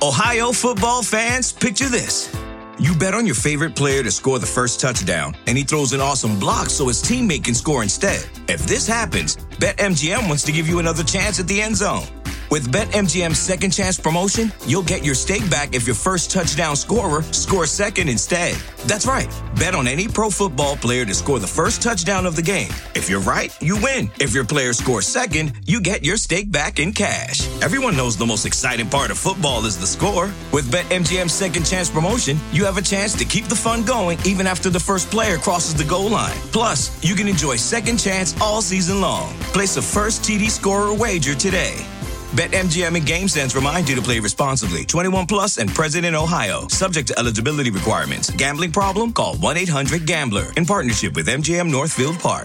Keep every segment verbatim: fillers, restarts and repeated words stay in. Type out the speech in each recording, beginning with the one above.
Ohio football fans, picture this. You bet on your favorite player to score the first touchdown, and he throws an awesome block so his teammate can score instead. If this happens, BetMGM wants to give you another chance at the end zone. With BetMGM's second chance promotion, you'll get your stake back if your first touchdown scorer scores second instead. That's right. Bet on any pro football player to score the first touchdown of the game. If you're right, you win. If your player scores second, you get your stake back in cash. Everyone knows the most exciting part of football is the score. With BetMGM's second chance promotion, you have a chance to keep the fun going even after the first player crosses the goal line. Plus, you can enjoy second chance all season long. Place a first T D scorer wager today. BetMGM and GameSense remind you to play responsibly. twenty-one plus and present in Ohio. Subject to eligibility requirements. Gambling problem? Call one eight hundred gambler. In partnership with M G M Northfield Park.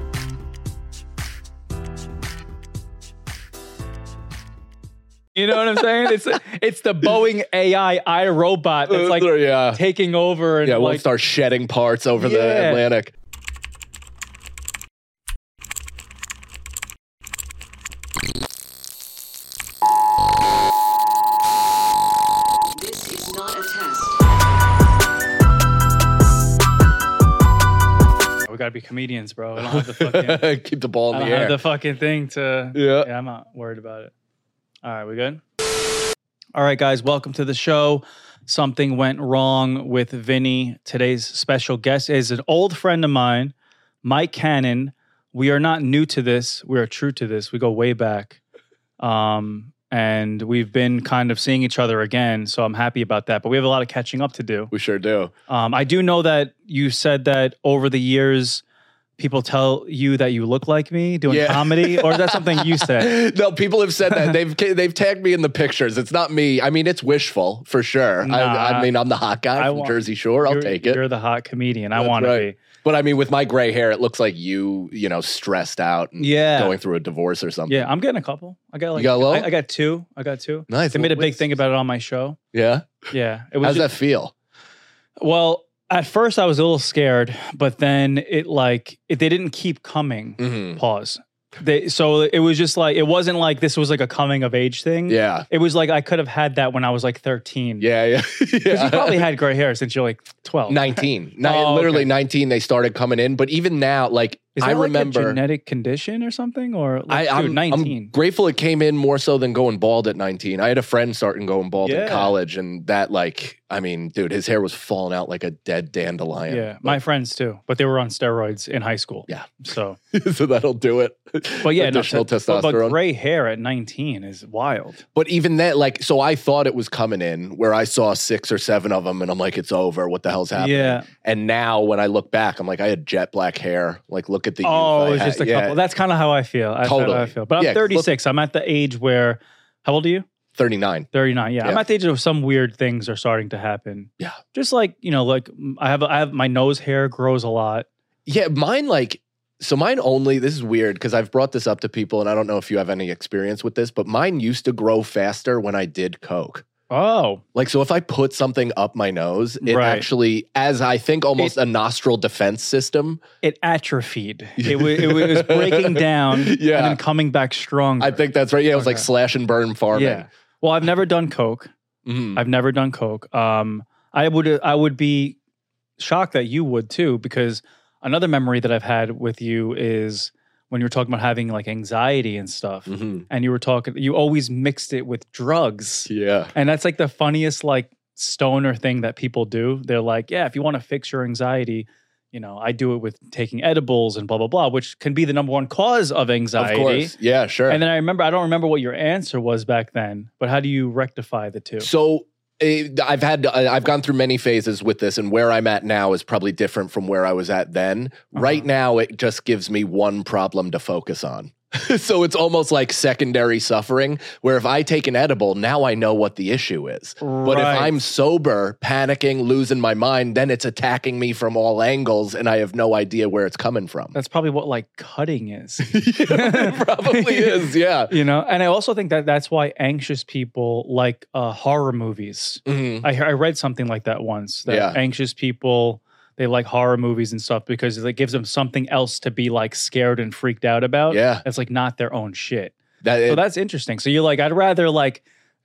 You know what I'm saying? It's it's the Boeing A I iRobot that's like Uh, yeah. taking over. And Yeah, we'll like, start shedding parts over the Yeah. Atlantic. This is not a test. we gotta be comedians, bro. I don't have the fucking. Keep the ball I in don't the air. have the fucking thing to. Yeah. yeah, I'm not worried about it. All right, we good? All right, guys, welcome to the show. Something went wrong with Vinny. Today's special guest is an old friend of mine, Mike Cannon. We are not new to this. We are true to this. We go way back. Um, and we've been kind of seeing each other again, so I'm happy about that. But we have a lot of catching up to do. We sure do. Um, I do know that you said that over the years, people tell you that you look like me doing Yeah. comedy, or is that something you said? No, people have said that. They've they've tagged me in the pictures. It's not me. I mean, it's wishful for sure. Nah. I, I mean, I'm the hot guy I from want- Jersey Shore. I'll You're- take it. You're the hot comedian. I That's want to right. be. But I mean, with my gray hair, it looks like you, you know, stressed out and Yeah. going through a divorce or something. Yeah, I'm getting a couple. I got like got a little? I, I got two. I got two. Nice. They made a big What's- thing about it on my show. Yeah. Yeah, it was. How's just- that feel? Well, at first I was a little scared, but then it like it, they didn't keep coming. Mhm. Pause. They, so it was just like it wasn't like this was like a coming of age thing. Yeah. It was like I could have had that when I was like thirteen. Yeah. Yeah. Because yeah. you probably had gray hair since you're like twelve. nineteen. Ni- Oh, literally okay. nineteen, they started coming in. But even now, like, Is that I like remember. a genetic condition or something? Or like, I, dude, I'm, nineteen. I'm grateful it came in more so than going bald at nineteen. I had a friend starting going bald Yeah. in college, and that, like, I mean, dude, his hair was falling out like a dead dandelion. Yeah, my friends too, but they were on steroids in high school. Yeah. So, so that'll do it. but yeah, no, Additional so- but, but testosterone. gray hair at nineteen is wild. But even that, like, so I thought it was coming in where I saw six or seven of them, and I'm like, it's over. What the hell's happening? Yeah. And now when I look back, I'm like, I had jet black hair. Like, look at the. Oh, youth I it's had. just a Yeah, couple. That's kind of how I feel. That's Totally. how I feel. But I'm Yeah, 'cause look- thirty-six. I'm at the age where, how old are you? thirty-nine. thirty-nine. Yeah, I'm Yeah. at the age of some weird things are starting to happen. Yeah. Just like, you know, like I have, I have my nose hair grows a lot. Yeah, mine like so mine only this is weird because I've brought this up to people and I don't know if you have any experience with this, but mine used to grow faster when I did coke. Oh, Like so if I put something up my nose, it Right. actually as I think almost a nostril defense system. it atrophied. It, wa- it was breaking down Yeah. and then coming back stronger. I think that's right. Yeah, it was like Okay. slash and burn farming. Yeah. Well, I've never done coke. Mhm. I've never done coke. Um, I would I would be shocked that you would too, because another memory that I've had with you is when you were talking about having like anxiety and stuff, Mhm. and you were talking, you always mixed it with drugs, Yeah. and that's like the funniest like stoner thing that people do. They're like, yeah, if you want to fix your anxiety, you know, I do it with taking edibles and blah blah blah, which can be the number one cause of anxiety. Of course. Yeah, sure. And then I remember, I don't remember what your answer was back then, but how do you rectify the two? So eh, I've had I've gone through many phases with this, and where I'm at now is probably different from where I was at then. Right Uh-huh. now, it just gives me one problem to focus on. So it's almost like secondary suffering, where if I take an edible, now I know what the issue is. But if Right. I'm sober, panicking, losing my mind, then it's attacking me from all angles, and I have no idea where it's coming from. That's probably what like cutting is. it probably is, yeah. You know, and I also think that that's why anxious people like uh, horror movies. Mhm. I, I read something like that once. That Yeah. anxious people, they like horror movies and stuff because it gives them something else to be like scared and freaked out about. Yeah. That's like not their own shit. That So it- that's interesting. So you're like, I'd rather like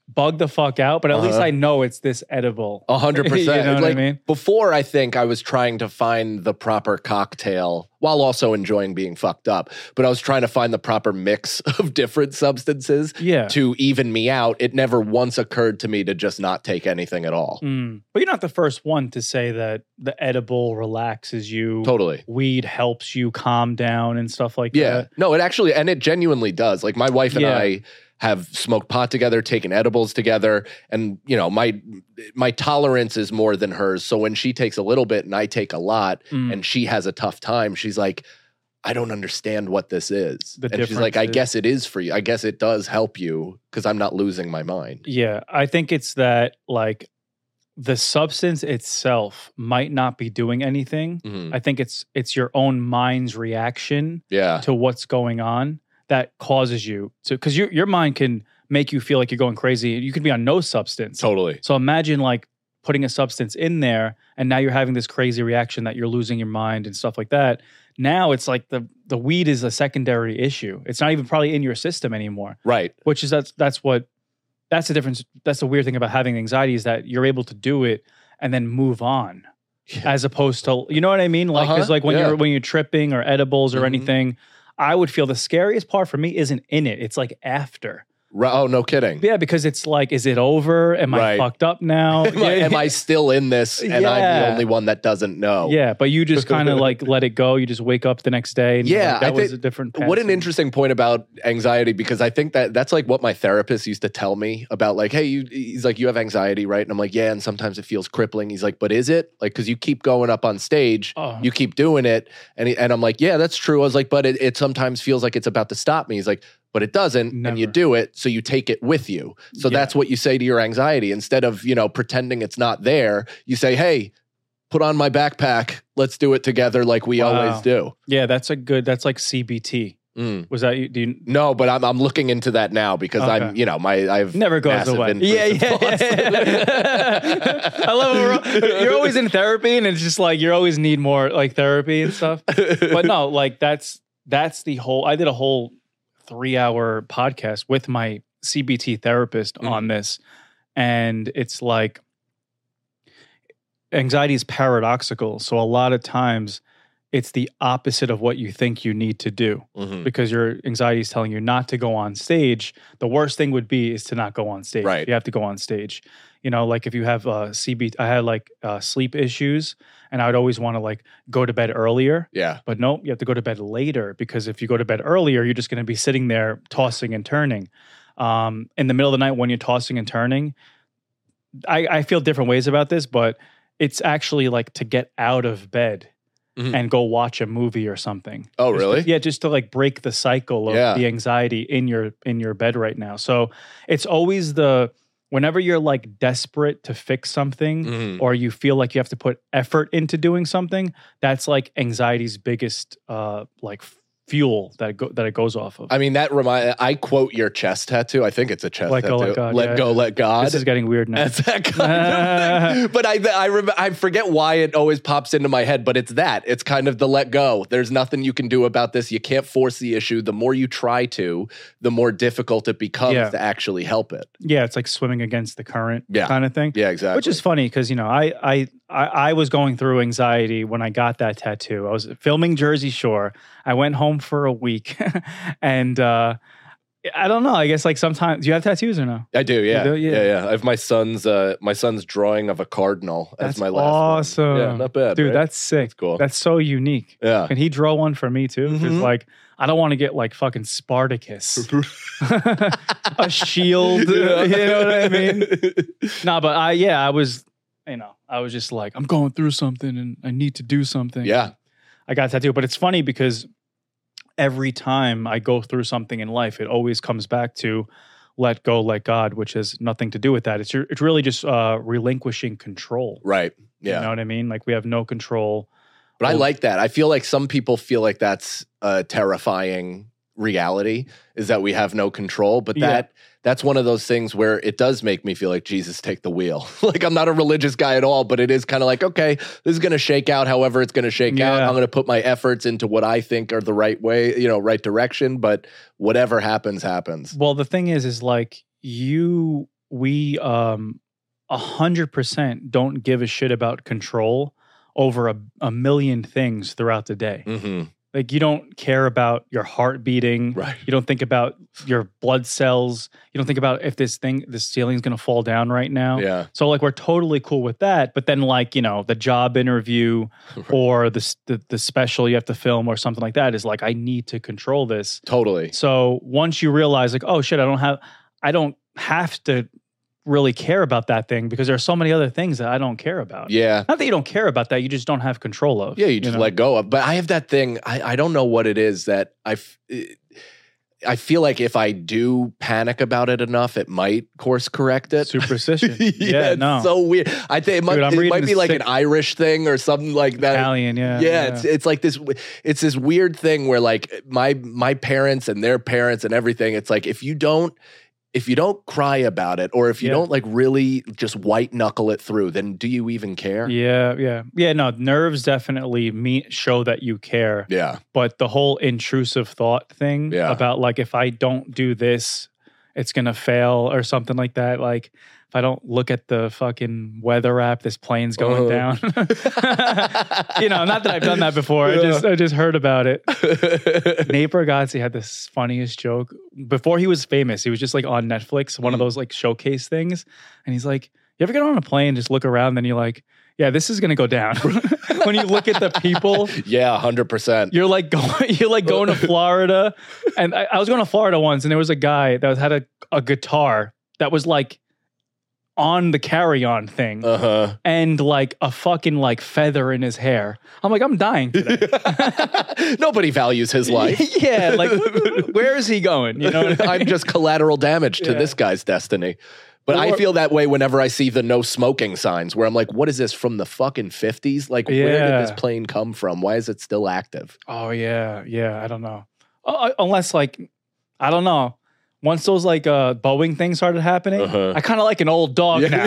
bug the fuck out, but at Uh-huh. least I know it's this edible. A hundred You percent. know what Like I mean? before, I think I was trying to find the proper cocktail while also enjoying being fucked up. But I was trying to find the proper mix of different substances Yeah. to even me out. It never once occurred to me to just not take anything at all. Mm. But you're not the first one to say that the edible relaxes you. Totally. Weed helps you calm down and stuff like Yeah. that. No, it actually, and it genuinely does. Like my wife and Yeah. I have smoked pot together, taken edibles together, and you know, my my tolerance is more than hers. So when she takes a little bit and I take a lot, Mm. and she has a tough time, she's like, I don't understand what this is. The and she's like, I difference is- guess it is for you. I guess it does help you because I'm not losing my mind. Yeah. I think it's that like the substance itself might not be doing anything. Mhm. I think it's it's your own mind's reaction Yeah. to what's going on that causes you to, because your your mind can make you feel like you're going crazy. You could be on no substance. Totally. So imagine like putting a substance in there, and now you're having this crazy reaction that you're losing your mind and stuff like that. Now it's like the the weed is a secondary issue. It's not even probably in your system anymore. Right. Which is that's that's what that's the difference. That's the weird thing about having anxiety is that you're able to do it and then move on, as opposed to, you know what I mean? Like because Uh-huh, like when yeah. you're when you're tripping or edibles or Mhm. anything, I would feel the scariest part for me isn't in it. It's like after. Ri- Oh, no kidding. Yeah, because it's like, is it over? Am I Right. fucked up now? Am, I, Yeah, am I still in this and I'm Yeah. the only one that doesn't know? Yeah, but you just kind of like let it go. You just wake up the next day. And you're Yeah, like, that I was think- a different. What an passing. interesting point about anxiety, because I think that that's like what my therapist used to tell me about, like, hey, you, he's like, you have anxiety, right? And I'm like, yeah, and sometimes it feels crippling. He's like, but is it? Like, because you keep going up on stage, Oh. you keep doing it. And, he, and I'm like, yeah, that's true. I was like, but it, it sometimes feels like it's about to stop me. He's like, but it doesn't, and you Never. do it, so you take it with you. So Yeah. that's what you say to your anxiety. Instead of, you know, pretending it's not there, you say, hey, put on my backpack. Let's do it together like we Wow. always do. Yeah, that's a good. That's like C B T. Mm. Was that you? Do you No, but I'm I'm looking into that now because I'm, Okay. you know, my I've never goes massive away? intrusive Yeah, thoughts. yeah. I love it. We're- You're always in therapy, and it's just like you always need more like therapy and stuff. But no, like that's that's the whole. I did a whole three hour podcast with my C B T therapist Mhm. on this, and it's like anxiety is paradoxical. So a lot of times it's the opposite of what you think you need to do Mhm. because your anxiety is telling you not to go on stage. The worst thing would be is to not go on stage. Right. You have to go on stage. You know, like if you have uh, C B T, I had like uh, sleep issues, and I would always want to like go to bed earlier. Yeah. But no, you have to go to bed later because if you go to bed earlier, you're just going to be sitting there tossing and turning. Um, in the middle of the night when you're tossing and turning, I, I feel different ways about this, but it's actually like to get out of bed Mhm. and go watch a movie or something. Oh, Just to- really? yeah, just to like break the cycle of Yeah. the anxiety in your in your bed right now. So it's always the whenever you're like desperate to fix something Mhm. or you feel like you have to put effort into doing something, that's like anxiety's biggest uh like fuel that it go, that it goes off of. I mean, that remind. I quote your chest tattoo. I think it's a chest Let tattoo. go, let God, Let yeah. go, let God. This is getting weird now. That's that kind of thing. But I, I, rem- I forget why it always pops into my head, but it's that. It's kind of the let go. There's nothing you can do about this. You can't force the issue. The more you try to, the more difficult it becomes Yeah. to actually help it. Yeah, it's like swimming against the current Yeah. kind of thing. Yeah, exactly. Which is funny because you know I, I I I was going through anxiety when I got that tattoo. I was filming Jersey Shore. I went home for a week, and uh, I don't know. I guess like sometimes do you have tattoos or no? I do, yeah. You do? Yeah. yeah, yeah. I have my son's uh, my son's drawing of a cardinal That's as my last awesome. one. Yeah, not bad, dude. right? That's sick. That's cool. That's so unique. Yeah. Can he draw one for me too? Because Mhm. like I don't want to get like fucking Spartacus, a shield. You know what I mean? No, but I yeah, I was, you know, I was just like, I'm going through something and I need to do something. Yeah. I got a tattoo, but it's funny because every time I go through something in life, it always comes back to let go, let God, which has nothing to do with that. It's it's really just uh, relinquishing control. Right. Yeah. You know what I mean? Like we have no control. But I Well- like that. I feel like some people feel like that's a terrifying reality, is that we have no control. But Yeah. that that's one of those things where it does make me feel like Jesus, take the wheel. Like I'm not a religious guy at all, but it is kind of like, okay, this is going to shake out however it's going to shake out. Yeah. I'm going to put my efforts into what I think are the right way, you know, right direction. But whatever happens, happens. Well, the thing is, is like you we um a hundred percent don't give a shit about control over a, a million things throughout the day. Mm-hmm. Like you don't care about your heart beating. Right. You don't think about your blood cells. You don't think about if this thing, this ceiling's going to fall down right now. Yeah. So like we're totally cool with that. But then like, you know, the job interview or the, the the special you have to film or something like that is like, I need to control this. Totally. So once you realize like, oh shit, I don't have, I don't have to really care about that thing because there are so many other things that I don't care about. Yeah. Not that you don't care about that, you just don't have control of. Yeah, you just know? let go of. But I have that thing, I, I don't know what it is that I, f- I feel like if I do panic about it enough, it might course correct it. Superstition. yeah, yeah, it's no. so weird. I think it might, Dude, I'm it reading might be this like sick- an Irish thing or something like that. Italian, yeah. Yeah, it's it's like this. It's this weird thing where like my my parents and their parents and everything. It's like if you don't if you don't cry about it, or if you Yeah. don't like really just white knuckle it through, then do you even care? Yeah, yeah. Yeah, no, nerves definitely me show that you care. Yeah. But the whole intrusive thought thing Yeah. about like if I don't do this, it's gonna fail or something like that. Like if I don't look at the fucking weather app, this plane's going Uh-huh. down. You know, not that I've done that before. I Yeah. just I just heard about it. Nate Bargatze had this funniest joke. Before he was famous, he was just like on Netflix, one of Mm. those like showcase things. And he's like, you ever get on a plane, just look around, then you're like, yeah, this is gonna go down. When you look at the people, Yeah, one hundred percent. you're like going, you're like going to Florida. And I, I was going to Florida once, and there was a guy that had a, a guitar that was like on the carry-on thing. Uh-huh. And like a fucking like feather in his hair. I'm like, I'm dying today. Nobody values his life. Yeah, like where is he going? You know what I mean? I'm just collateral damage to Yeah. this guy's destiny. But I Or- feel that way whenever I see the no smoking signs, where I'm like, what is this from the fucking fifties? Like, where Yeah. did this plane come from? Why is it still active? Oh yeah, yeah. I don't know. Uh, unless like, I don't know. Once those like uh, Boeing things started happening, Uh-huh. I kind of like an old dog now.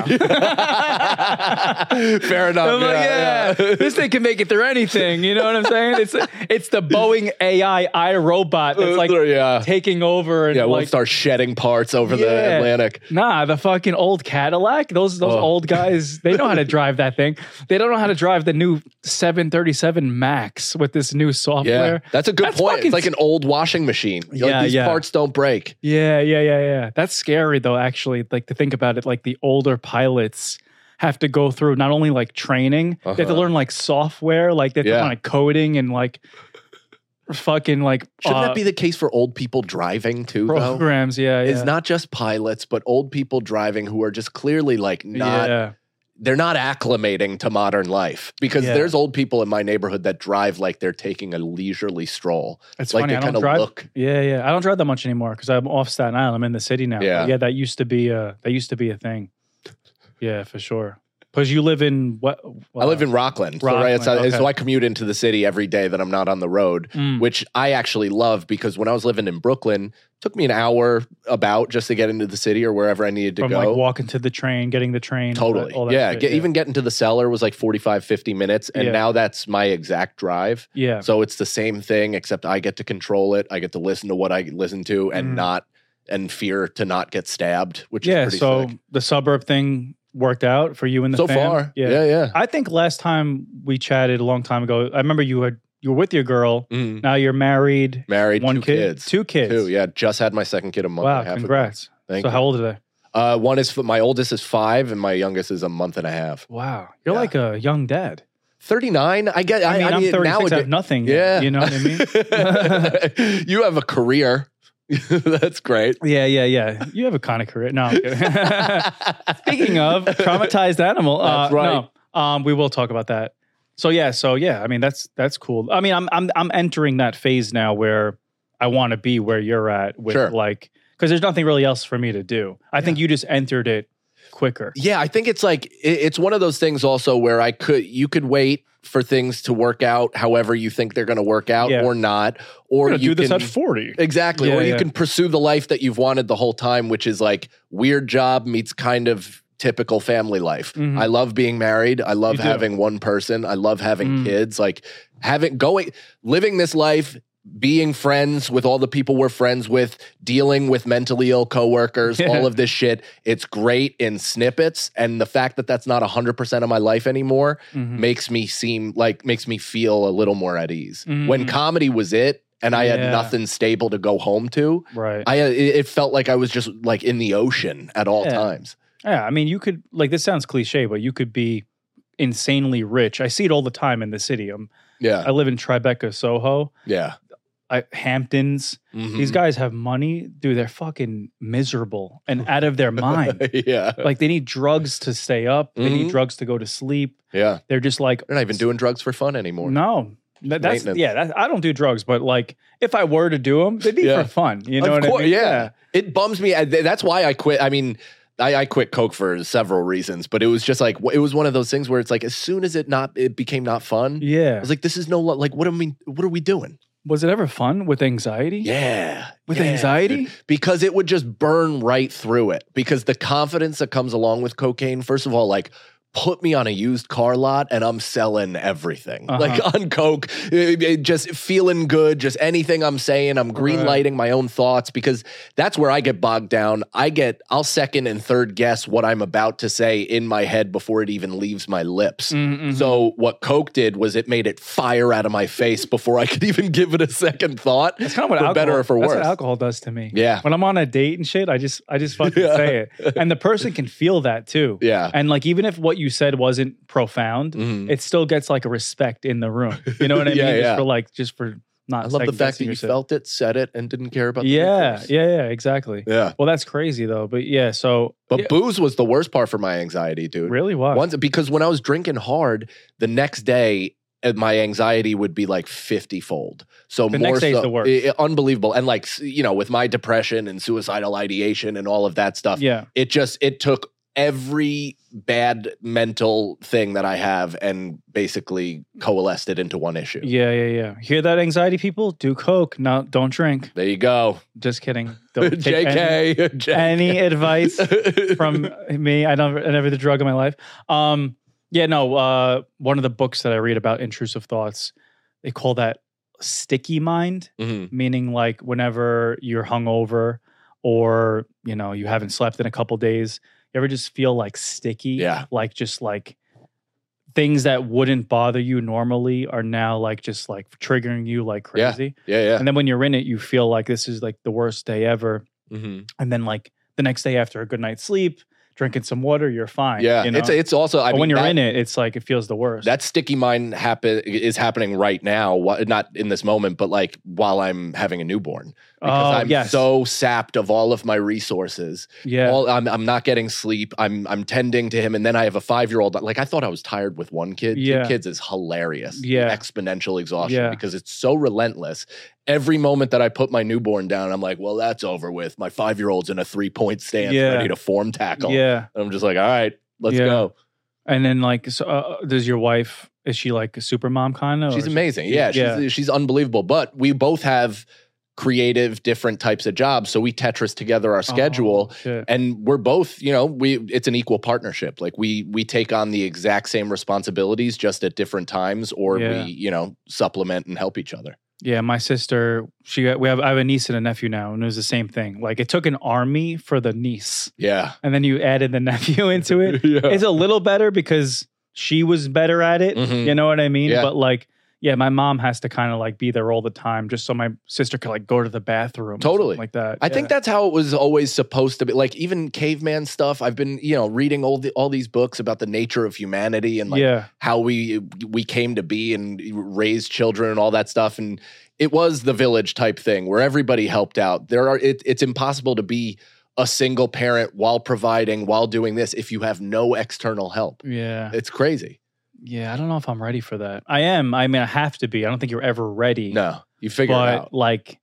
Fair enough. I'm like, yeah, yeah, this thing can make it through anything. You know what I'm saying? It's it's the Boeing A I iRobot that's like Uh, yeah. taking over and Yeah, we'll like start shedding parts over the Yeah. Atlantic. Nah, the fucking old Cadillac. Those those Oh. old guys, they know how to drive that thing. They don't know how to drive the new seven thirty-seven Max with this new Yeah, software. that's a good That's point. fucking It's like an old washing machine. You're Yeah, like, these yeah. parts don't break. Yeah, yeah, yeah, yeah. That's scary though, actually. Like to think about it, like the older pilots have to go through not only like training, they have to Uh-huh. learn like software, like they have Yeah. to learn like coding and like fucking like Shouldn't uh, that be the case for old people driving too, though? programs. Yeah, yeah. It's not just pilots, but old people driving who are just clearly like not, yeah. they're not acclimating to modern life. Because Yeah. there's old people in my neighborhood that drive like they're taking a leisurely stroll. It's like funny. they I don't kinda drive. look- Yeah, yeah. I don't drive that much anymore because I'm off Staten Island. I'm in the city now. Yeah. But yeah. That used to be a that used to be a thing. Yeah, for sure. Because you live in what? I live in Rockland, so, right, it's, Rockland, so okay. I commute into the city every day that I'm not on the road, Mm. which I actually love because when I was living in Brooklyn, it took me an hour about just to get into the city or wherever I needed to from go. like walking to the train, getting the train. all that- Totally. all that yeah, shit, get, even getting to the cellar was like forty-five, fifty minutes. And Yeah. now that's my exact drive. yeah. So it's the same thing, except I get to control it. I get to listen to what I listen to and Mhm. not, and fear to not get stabbed, which Yeah. is pretty So sick. the suburb thing worked out for you and the So fam? far. Yeah, yeah. I think last time we chatted a long time ago, I remember you had you were with your girl. Mhm. Now you're married. Married, One two kid, kids. two kids. Two, yeah. Just had my second kid a month Wow, and a half congrats. ago. Thank so you. how old are they? Uh, one is, my oldest is five and my youngest is a month and a half. Wow, you're Yeah. like a young dad. thirty-nine, I get, I I, mean, I I'm mean, thirty-six. I nowadays- have nothing. Yet, Yeah. you know what I mean. You have a career. That's great. Yeah, yeah, yeah. You have a kind of career. No, I'm kidding. Speaking of traumatized animal, That's uh, right. No, um, we will talk about that. So yeah, so yeah. I mean, that's that's cool. I mean, I'm I'm I'm entering that phase now where I want to be where you're at with Sure. like because there's nothing really else for me to do. I think you just entered it quicker. Yeah, I think it's like, it- it's one of those things also where I could, you could wait for things to work out however you think they're going to work out Yeah. or not. We're Or gonna you do this can, at forty. Exactly. Yeah, or you yeah. can pursue the life that you've wanted the whole time, which is like weird job meets kind of typical family life. Mhm. I love being married. I love You do. having one person. I love having Mm. kids. Like having, going, living this life being friends with all the people we're friends with, dealing with mentally ill coworkers, Yeah. all of this shit. It's great in snippets. And the fact that that's not one hundred percent of my life anymore Mhm. makes me seem like, makes me feel a little more at ease. Mhm. When comedy was it, and I Yeah. had nothing stable to go home to, Right. I it it felt like I was just like in the ocean at all Yeah. times. Yeah, I mean, you could like this sounds cliche, but you could be insanely rich. I see it all the time in the city. Um, Yeah. I live in Tribeca, Soho, Yeah. I, Hamptons. Mhm. These guys have money, dude. They're fucking miserable and out of their mind. yeah. Like they need drugs to stay up. They need Mhm. drugs to go to sleep. Yeah. They're just like They're not even doing drugs for fun anymore. no. That- that's Maintenance. yeah. That, I don't do drugs, but like if I were to do them, they'd be Yeah. for fun. You know Of what course, I mean? yeah. It bums me. I- That's why I quit. I mean, I, I quit Coke for several reasons, but it was just like it was one of those things where it's like as soon as it not it became not fun. Yeah. I was like, this is no lo- like what I mean. What are we doing? Was it ever fun with anxiety? Yeah, With yeah, anxiety? dude. Because it would just burn right through it. Because the confidence that comes along with cocaine, first of all, like. Put me on a used car lot and I'm selling everything. Uh-huh. Like on Coke, it- it just feeling good, just anything I'm saying, I'm green Right. lighting my own thoughts because that's where I get bogged down. I get, I'll second and third guess what I'm about to say in my head before it even leaves my lips. Mm-hmm. So what Coke did was it made it fire out of my face before I could even give it a second thought. That's kind of what for alcohol, better or for that's worse. what alcohol does to me. Yeah. When I'm on a date and shit, I just I just fucking Yeah. say it. And the person can feel that too. Yeah. And like even if what you said wasn't profound, Mhm. it still gets like a respect in the room. You know what I Yeah, mean? yeah. Just for like just for not I love the second fact that guessing you yourself. felt it, said it, and didn't care about the Yeah, details. yeah, yeah, exactly. Yeah. Well, that's crazy though. But yeah, so But yeah, booze was the worst part for my anxiety, dude. really why? Once because when I was drinking hard, the next day uh, my anxiety would be like fifty fold. So The more next day's so, the worst. i- i- unbelievable. And like s- you know, with my depression and suicidal ideation and all of that stuff, Yeah. it just it took every bad mental thing that I have and basically coalesced it into one issue. Yeah, yeah, yeah. Hear that, anxiety people? Do coke. No, don't drink. There you go. Just kidding. Don't take J K. J K. any, any advice from me. I don't I never did a drug in my life. Um, yeah, no. Uh, one of the books that I read about intrusive thoughts, they call that sticky mind, Mhm. meaning like whenever you're hungover or you know you haven't slept in a couple days, you ever just feel like sticky? Yeah. Like just like things that wouldn't bother you normally are now like just like triggering you like Yeah. crazy. Yeah, yeah. And then when you're in it, you feel like this is like the worst day ever. Mhm. And then like the next day after a good night's sleep, drinking some water, you're fine. Yeah, you know? it's it's also. I but mean, when you're that, in it, it's like it feels the worst. that sticky mind happen is happening right now. wha- Not in this moment, but like while I'm having a newborn, because Oh, I'm yes. so sapped of all of my resources. yeah. All, I'm I'm not getting sleep. I'm I'm tending to him, and then I have a five year old. Like I thought I was tired with one kid. Yeah. Two kids is hilarious. Yeah. Exponential exhaustion Yeah. because it's so relentless. Every moment that I put my newborn down, I'm like, well, that's over with. My five year old's in a three point stance, Yeah. ready to form tackle. yeah. And I'm just like, all right, let's Yeah. go. And then like, so, uh, does your wife, is she like a super mom kind of? She's amazing. Yeah, she's she's unbelievable. But we both have creative, different types of jobs, so we Tetris together our schedule. Oh, shit. And we're both, you know, we it's an equal partnership. Like we we take on the exact same responsibilities, just at different times, or Yeah. we, you know, supplement and help each other. Yeah, my sister, she got, we have, I have a niece and a nephew now, and it was the same thing. Like it took an army for the niece, Yeah, and then you added the nephew into it. yeah. It's a little better because she was better at it. Mhm. You know what I mean? Yeah. But like, yeah, my mom has to kind of like be there all the time just so my sister could like go to the bathroom. or Totally. something like that. I Yeah. think that's how it was always supposed to be. Like even caveman stuff. I've been, you know, reading all the all these books about the nature of humanity and like yeah. how we we came to be and raised children and all that stuff. And it was the village type thing where everybody helped out. There are it, it's impossible to be a single parent while providing, while doing this if you have no external help. Yeah. It's crazy. Yeah. I don't know if I'm ready for that. I am. I mean, I have to be. I don't think you're ever ready. No, you figure but it out. like,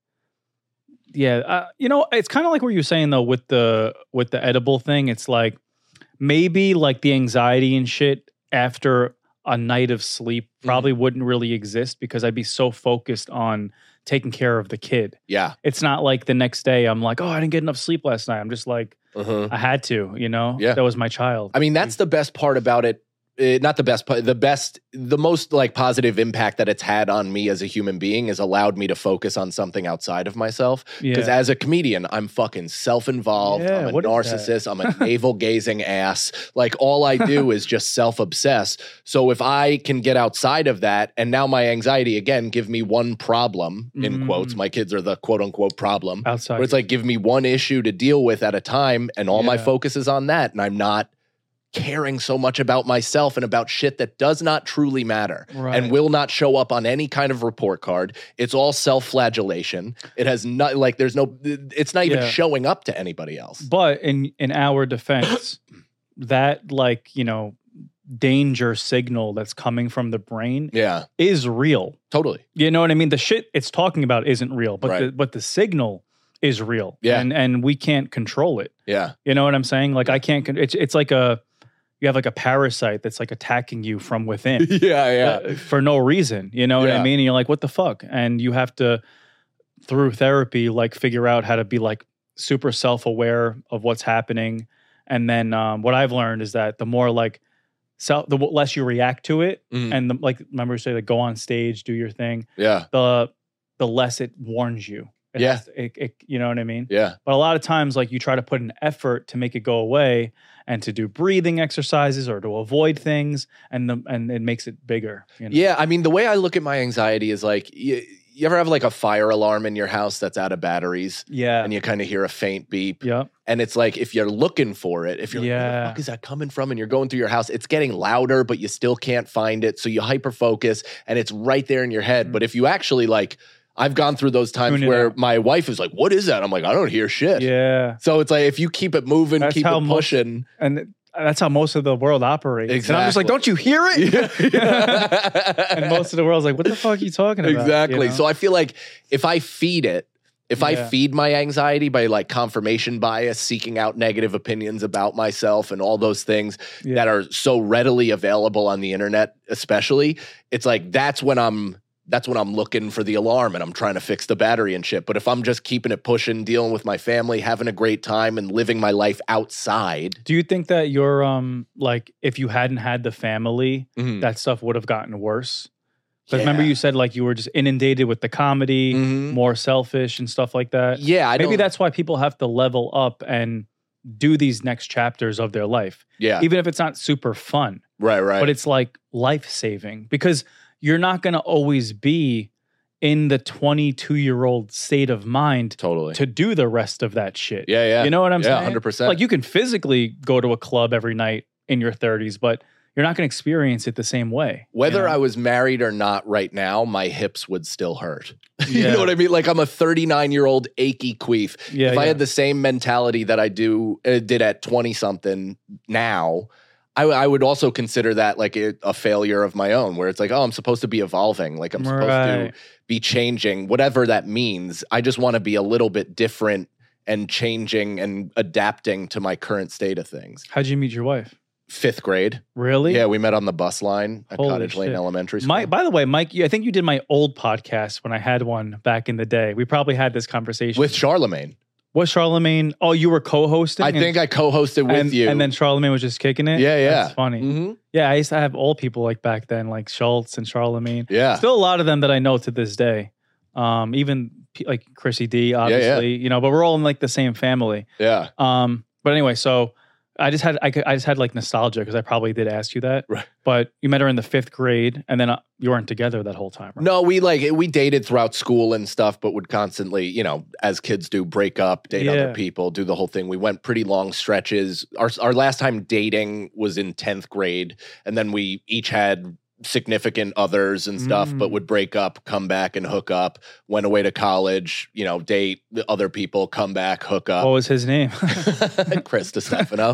yeah, uh, you know, it's kind of like what you're saying though with the with the edible thing. It's like maybe like the anxiety and shit after a night of sleep probably wouldn't really exist because I'd be so focused on taking care of the kid. Yeah. It's not like the next day I'm like, oh, I didn't get enough sleep last night. I'm just like, Uh-huh. I had to, you know? Yeah. That was my child. I mean, that's the best part about it eh, not the best, the best, the most like positive impact that it's had on me as a human being is allowed me to focus on something outside of myself. Because Yeah. as a comedian, I'm fucking self-involved. Yeah, I'm a what is narcissist. I'm a navel-gazing ass. Like all I do is just self-obsess. So if I can get outside of that, and now my anxiety again give me one problem in Mm. quotes. My kids are the quote unquote problem. Outside. Where it's like give me one issue to deal with at a time, and all my Yeah. focus is on that, and I'm not caring so much about myself and about shit that does not truly matter Right. and will not show up on any kind of report card. It's all self-flagellation. It has not like there's no it's not even Yeah. showing up to anybody else. But in in our defense, that like, you know, danger signal that's coming from the brain Yeah, is real. totally. You know what I mean? The shit it's talking about isn't real, but the Right. but the signal is real. Yeah. And and we can't control it. Yeah. You know what I'm saying? Like I can't con- it's it's like a you have like a parasite that's like attacking you from within. yeah, yeah. uh, for no reason. You know what I Yeah. mean? And you're like, what the fuck? And you have to, through therapy, like figure out how to be like super self aware of what's happening. And then um, what I've learned is that the more like, self, the less you react to it, Mhm. and the, like remember say like go on stage, do your thing. Yeah. The the less it warns you. It Yeah. has to- it, it, you know what I mean? Yeah. But a lot of times, like you try to put an effort to make it go away and to do breathing exercises or to avoid things, and the and it makes it bigger. You know? Yeah, I mean, the way I look at my anxiety is like, you, you ever have like a fire alarm in your house that's out of batteries Yeah. and you kind of hear a faint beep? Yep. And it's like, if you're looking for it, if you're like, where the Yeah. fuck is that coming from? And you're going through your house, it's getting louder, but you still can't find it. So you hyper focus and it's right there in your head. Mhm. But if you actually like, I've gone through those times Tune it where out. my wife is like, what is that? I'm like, I don't hear shit. Yeah. So it's like, if you keep it moving, That's keep how it most- pushing. And th- that's how most of the world operates. And I'm just like, Exactly. don't you hear it? Yeah. And most of the world's like, what the fuck are you talking about? Exactly. You know? So I feel like if I feed it, if I Yeah. feed my anxiety by like confirmation bias, seeking out negative opinions about myself and all those things Yeah. that are so readily available on the internet, especially, it's like that's when I'm that's when I'm looking for the alarm and I'm trying to fix the battery and shit. But if I'm just keeping it pushing, dealing with my family, having a great time and living my life outside, Do you think that you're um like if you hadn't had the family, Mhm. that stuff would have gotten worse? Because Yeah. remember you said like you were just inundated with the comedy, Mhm. more selfish and stuff like that. yeah, I Maybe don't, that's why people have to level up and do these next chapters of their life, yeah, even if it's not super fun. right, right. But it's like life saving because you're not going to always be in the twenty-two year old state of mind totally. to do the rest of that shit. Yeah, yeah. You know what I'm yeah, saying? one hundred percent. Like you can physically go to a club every night in your thirties, but you're not going to experience it the same way. Whether you know? I was married or not right now, my hips would still hurt. you Yeah. know what I mean? Like I'm a thirty-nine year old achy queef. Yeah, if I yeah. had the same mentality that I do uh, did at twenty something now, I, w- I would also consider that like a, a failure of my own, where it's like, oh, I'm supposed to be evolving. Like I'm supposed Right. to be changing, whatever that means. I just want to be a little bit different and changing and adapting to my current state of things. How'd you meet your wife? Fifth grade. Really? Yeah, we met on the bus line at Holy Cottage Lane shit. Elementary School. Mike, by the way, Mike, you, I think you did my old podcast when I had one back in the day. We probably had this conversation. With Charlemagne. Was Charlemagne? Oh, you were co-hosting? I and- think I co-hosted with and, you. And then Charlemagne was just kicking it? Yeah, yeah. That's funny. Mhm. Yeah, I used to have old people like back then, like Schultz and Charlemagne. Yeah. Still a lot of them that I know to this day. Um, even p- like Chrissy D, obviously, you know, but we're all in like the same family. Yeah. Um, but anyway, so I just had I, could, I just had like nostalgia because I probably did ask you that. Right. But you met her in the fifth grade, and then uh, you weren't together that whole time. Right? No, we like we dated throughout school and stuff, but would constantly, you know, as kids do, break up, date Yeah. other people, do the whole thing. We went pretty long stretches. Our our last time dating was in tenth grade, and then we each had significant others and stuff, Mm. but would break up, come back and hook up, went away to college, you know, date the other people, come back, hook up. What was his name? Chris DiStefano.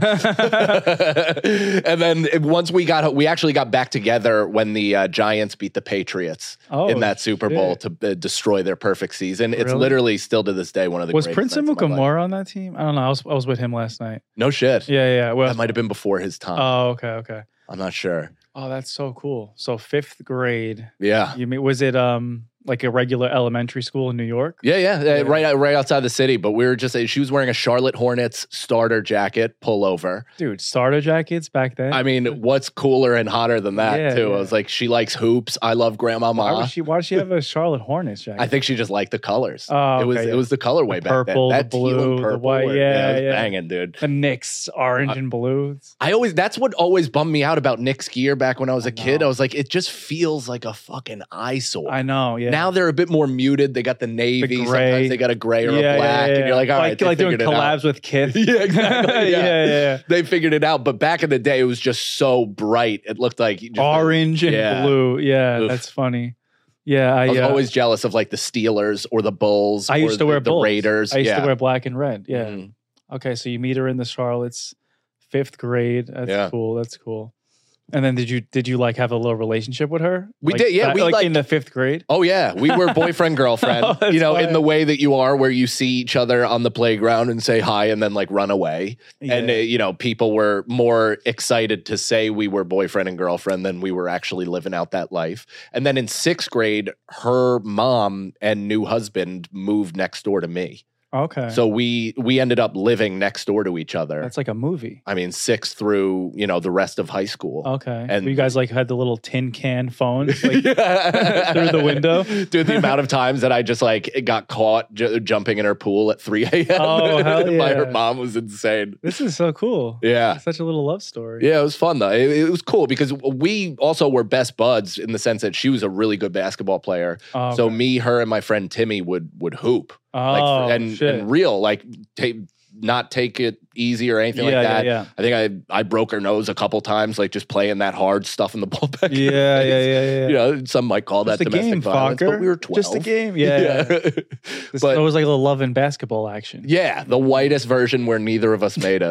And then once we got, we actually got back together when the uh, Giants beat the Patriots Oh, in that Super Bowl shit. to uh, destroy their perfect season. It's Really? literally still to this day one of the Was greatest Prince nights of my life. Amukamara on that team? I don't know. I was I was with him last night. No shit. Yeah, yeah. Well, That might have been before his time. oh, okay, okay. I'm not sure. Oh, that's so cool. So fifth grade, Yeah. you mean was it um like a regular elementary school in New York? Yeah, yeah, yeah. right, right outside the city. But we were just, she was wearing a Charlotte Hornets starter jacket, pullover. Dude, starter jackets back then? I mean, what's cooler and hotter than that, Yeah, too? yeah. I was like, she likes hoops. I love Grandmama. Why would she, why does she have a Charlotte Hornets jacket? I think she just liked the colors. Oh, it was okay, it yeah. was the colorway The back purple, then. That the teal and blue, the purple white, were- yeah, it was yeah. banging, dude. the Knicks, orange and blue. I always that's what always bummed me out about Knicks gear back when I was a I kid. know. I was like, it just feels like a fucking eyesore. I know, yeah. Now they're a bit more muted. They got the navy. The gray. Sometimes they got a gray or yeah, a black, yeah, yeah. and you're like, all right, like, they like doing figured it out. collabs with Kith. Yeah, exactly. Yeah. yeah, yeah, yeah. They figured it out, but back in the day, it was just so bright. It looked like just Orange and yeah. blue. Yeah, Oof. that's funny. Yeah, I, I was uh, always jealous of like the Steelers or the Bulls. I or used to the, wear the Bulls. Raiders. I used yeah. to wear black and red. Yeah. Mhm. Okay, so you meet her in the Charlotte's fifth grade. That's Yeah. cool. That's cool. And then did you did you like have a little relationship with her? We Like, did, yeah, back- we, like, like- in the fifth grade. Oh yeah, we were boyfriend girlfriend. Oh, that's you know, fine. in the way that you are, where you see each other on the playground and say hi, and then like run away. And uh, Yeah. you know, people were more excited to say we were boyfriend and girlfriend than we were actually living out that life. And then in sixth grade, her mom and new husband moved next door to me. Okay, So we we ended up living next door to each other. that's like a movie. I mean, sixth through you know the rest of high school. Okay, And- so you guys like had the little tin can phones, like Yeah. through the window? Dude, the amount of times that I just like got caught j- jumping in her pool at three a.m. Oh, hell by her yeah. mom was insane. This is so cool. Yeah. It's such a little love story. Yeah, it was fun though. It, it was cool because we also were best buds in the sense that she was a really good basketball player. Oh, So okay. me, her, and my friend Timmy would would hoop. oh, Like for- and, shit. and real, like take not take it easy or anything yeah, like that. yeah, I think I I broke her nose a couple times, like just playing that hard stuff in the ball back. in yeah, the yeah, days. yeah, yeah, yeah. You know, some might call Just that a domestic game, violence, fucker. but we were twelve. Just a game. Yeah, yeah. This, But- it was like a love and basketball action. Yeah, the whitest version where neither of us made it.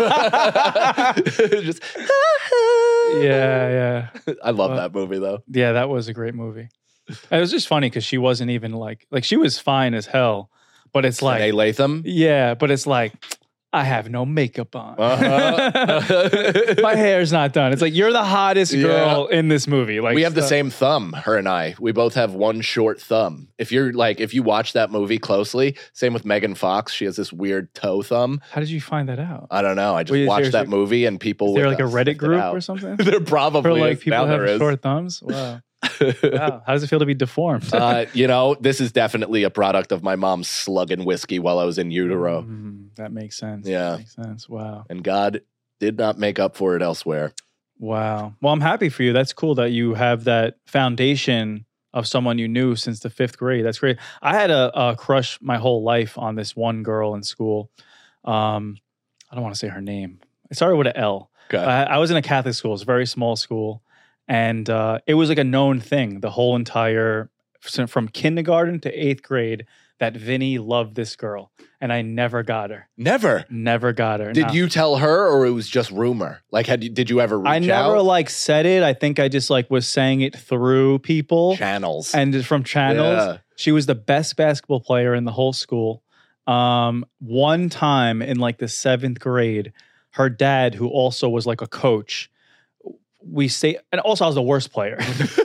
Just yeah, yeah. I love Well, that movie though. Yeah, that was a great movie. And it was just funny because she wasn't even like like she was fine as hell, but it's like Renee Latham. yeah, but it's like I have no makeup on. Uh-huh. My hair's not done. It's like you're the hottest girl in this movie. Like we have the so- same thumb, her and I. We both have one short thumb. If you're like, if you watch that movie closely, same with Megan Fox, she has this weird toe thumb. How did you find that out? I don't know. I just Wait, is watched there- that movie and people. Is there with like a us Reddit checked it group out. or something? There probably For like is. people Now have there is. short thumbs? Wow. Wow. How does it feel to be deformed? uh, you know, this is definitely a product of my mom slugging whiskey while I was in utero. Mm, that makes sense. Yeah. That makes sense. Wow. And God did not make up for it elsewhere. Wow. Well, I'm happy for you. That's cool that you have that foundation of someone you knew since the fifth grade. That's great. I had a, a crush my whole life on this one girl in school. Um, I don't want to say her name. It started with an L. Okay. I, I was in a Catholic school. It's a very small school. And uh, it was like a known thing the whole entire, from kindergarten to eighth grade, that Vinny loved this girl. And I never got her. Never. Never got her. Did No. you tell her, or it was just rumor? Like, had you, did you ever reach I never out? like said it. I think I just like was saying it through people Channels. and just from channels. Yeah. She was the best basketball player in the whole school. Um, one time in like the seventh grade, her dad, who also was like a coach, we say, and also I was the worst player.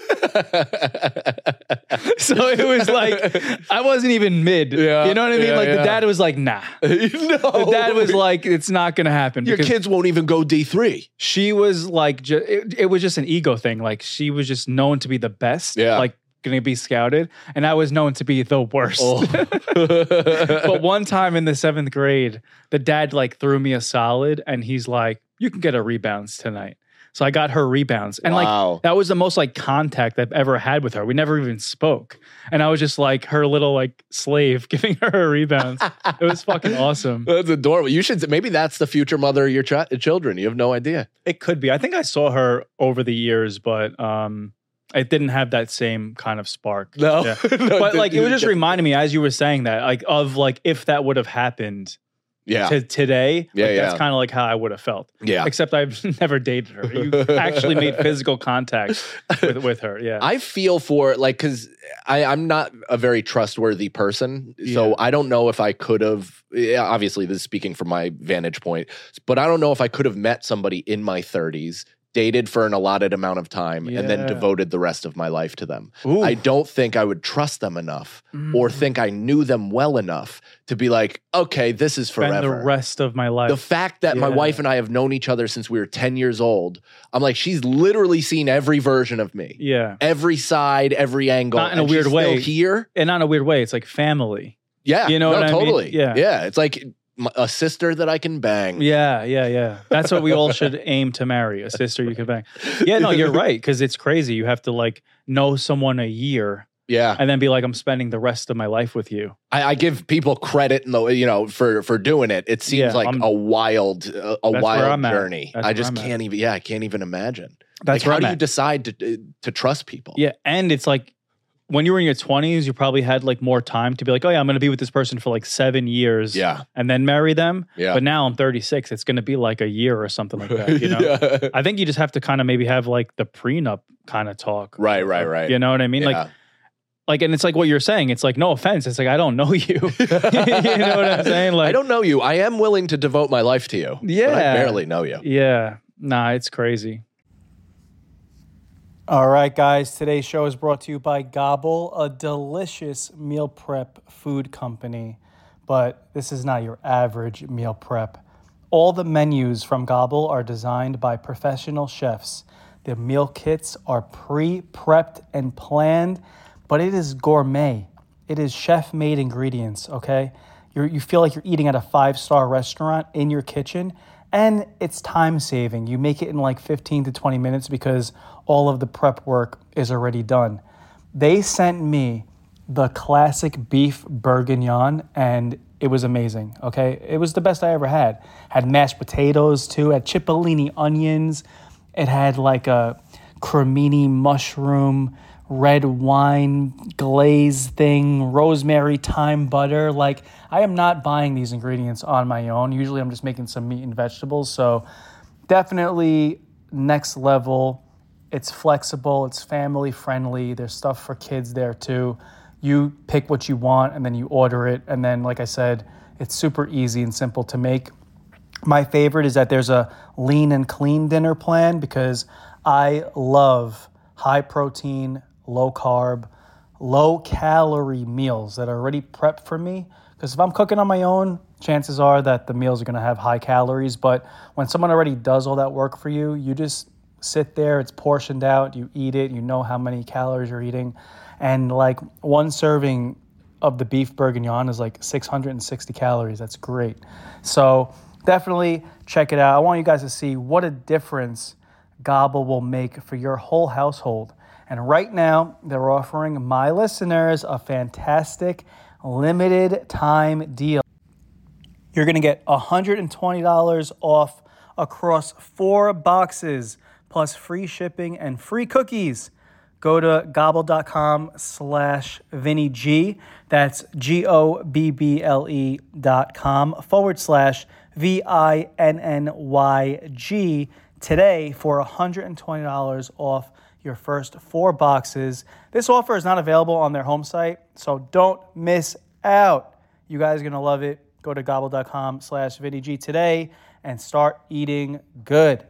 So it was like I wasn't even mid. Yeah, You know what I mean? yeah, like yeah. the dad was like, nah. no. The dad was like, it's not gonna happen. your because kids won't even go D three. she was like, ju- it, it was just an ego thing. Like she was just known to be the best. Yeah. Like gonna be scouted, and I was known to be the worst. Oh. But one time in the seventh grade, the dad like threw me a solid, and he's like, "You can get her rebounds tonight." So I got her rebounds, and Wow. like that was the most like contact I've ever had with her. We never even spoke, and I was just like her little like slave giving her her rebounds. It was fucking awesome. That's adorable. You should maybe that's the future mother of your ch- children. You have no idea. It could be. I think I saw her over the years, but um, it didn't have that same kind of spark. No, Yeah. No, But did- like it you was just get- reminding me as you were saying that, like of like if that would have happened yeah, to today, Yeah, like, that's yeah. kind of like how I would have felt. yeah. Except I've never dated her. You actually made physical contact with, with her. Yeah. I feel for like because I'm not a very trustworthy person, so Yeah. I don't know if I could have. Yeah, obviously, this is speaking from my vantage point, but I don't know if I could have met somebody in my thirties, dated for an allotted amount of time, and then Yeah. devoted the rest of my life to them. Ooh. I don't think I would trust them enough Mm. or think I knew them well enough to be like, okay, this is Spend forever. the rest of my life. The fact that my Yeah. wife and I have known each other since we were ten years old, I'm like, she's literally seen every version of me. yeah. Every side, every angle. Not in a and weird she's way. Still here. And not in a weird way. It's like family. Yeah. You know no, what I mean? totally. Yeah. Yeah. It's like m- a sister that I can bang. Yeah, yeah, yeah. That's what we all should aim to marry, a sister you can bang. Yeah, no, you're right, because it's crazy. You have to like know someone a year Yeah. and then be like, I'm spending the rest of my life with you. I, I give people credit, in the, you know, for for doing it. It seems Yeah, like I'm- a wild, a, a where wild I'm at. journey. That's I where just I'm at. can't even. Yeah, I can't even imagine. That's like, where how I'm do you at. decide to to trust people? Yeah, and it's like when you were in your twenties, you probably had like more time to be like, oh yeah, I'm going to be with this person for like seven years, Yeah. and then marry them. Yeah. But now I'm thirty-six. It's going to be like a year or something like that. You know, Yeah. I think you just have to kind of maybe have like the prenup kind of talk. Right, right, right. You know what I mean? Like. Yeah. Like, and it's like what you're saying. It's like, no offense. It's like, I don't know you. You know what I'm saying? Like, I don't know you. I am willing to devote my life to you. Yeah. But I barely know you. Yeah. Nah, it's crazy. All right, guys. Today's show is brought to you by Gobble, a delicious meal prep food company. But this is not your average meal prep. All the menus from Gobble are designed by professional chefs. The meal kits are pre-prepped and planned, but it is gourmet. It is chef-made ingredients, okay? You're, you feel like you're eating at a five-star restaurant in your kitchen, and it's time-saving. You make it in like fifteen to twenty minutes because all of the prep work is already done. They sent me the classic beef bourguignon, and it was amazing, okay? It was the best I ever had. Had mashed potatoes, too, had cipollini onions. It had like a cremini mushroom, red wine glaze thing, rosemary, thyme butter. Like, I am not buying these ingredients on my own. Usually I'm just making some meat and vegetables. So definitely next level. It's flexible. It's family friendly. There's stuff for kids there too. You pick what you want and then you order it. And then, like I said, it's super easy and simple to make. My favorite is that there's a lean and clean dinner plan because I love high protein, low carb, low calorie meals that are already prepped for me. Because if I'm cooking on my own, chances are that the meals are going to have high calories. But when someone already does all that work for you, you just sit there, it's portioned out, you eat it, you know how many calories you're eating. And like one serving of the beef bourguignon is like six hundred sixty calories. That's great. So definitely check it out. I want you guys to see what a difference Gobble will make for your whole household. And right now, they're offering my listeners a fantastic limited time deal. You're going to get one hundred twenty dollars off across four boxes, plus free shipping and free cookies. Go to gobble.com slash Vinny G. That's G-O-B-B-L-E dot com forward slash V I N N Y G today for one hundred twenty dollars off your first four boxes. This offer is not available on their home site, so don't miss out. You guys are going to love it. Go to gobble.com slash Vinny G today and start eating good.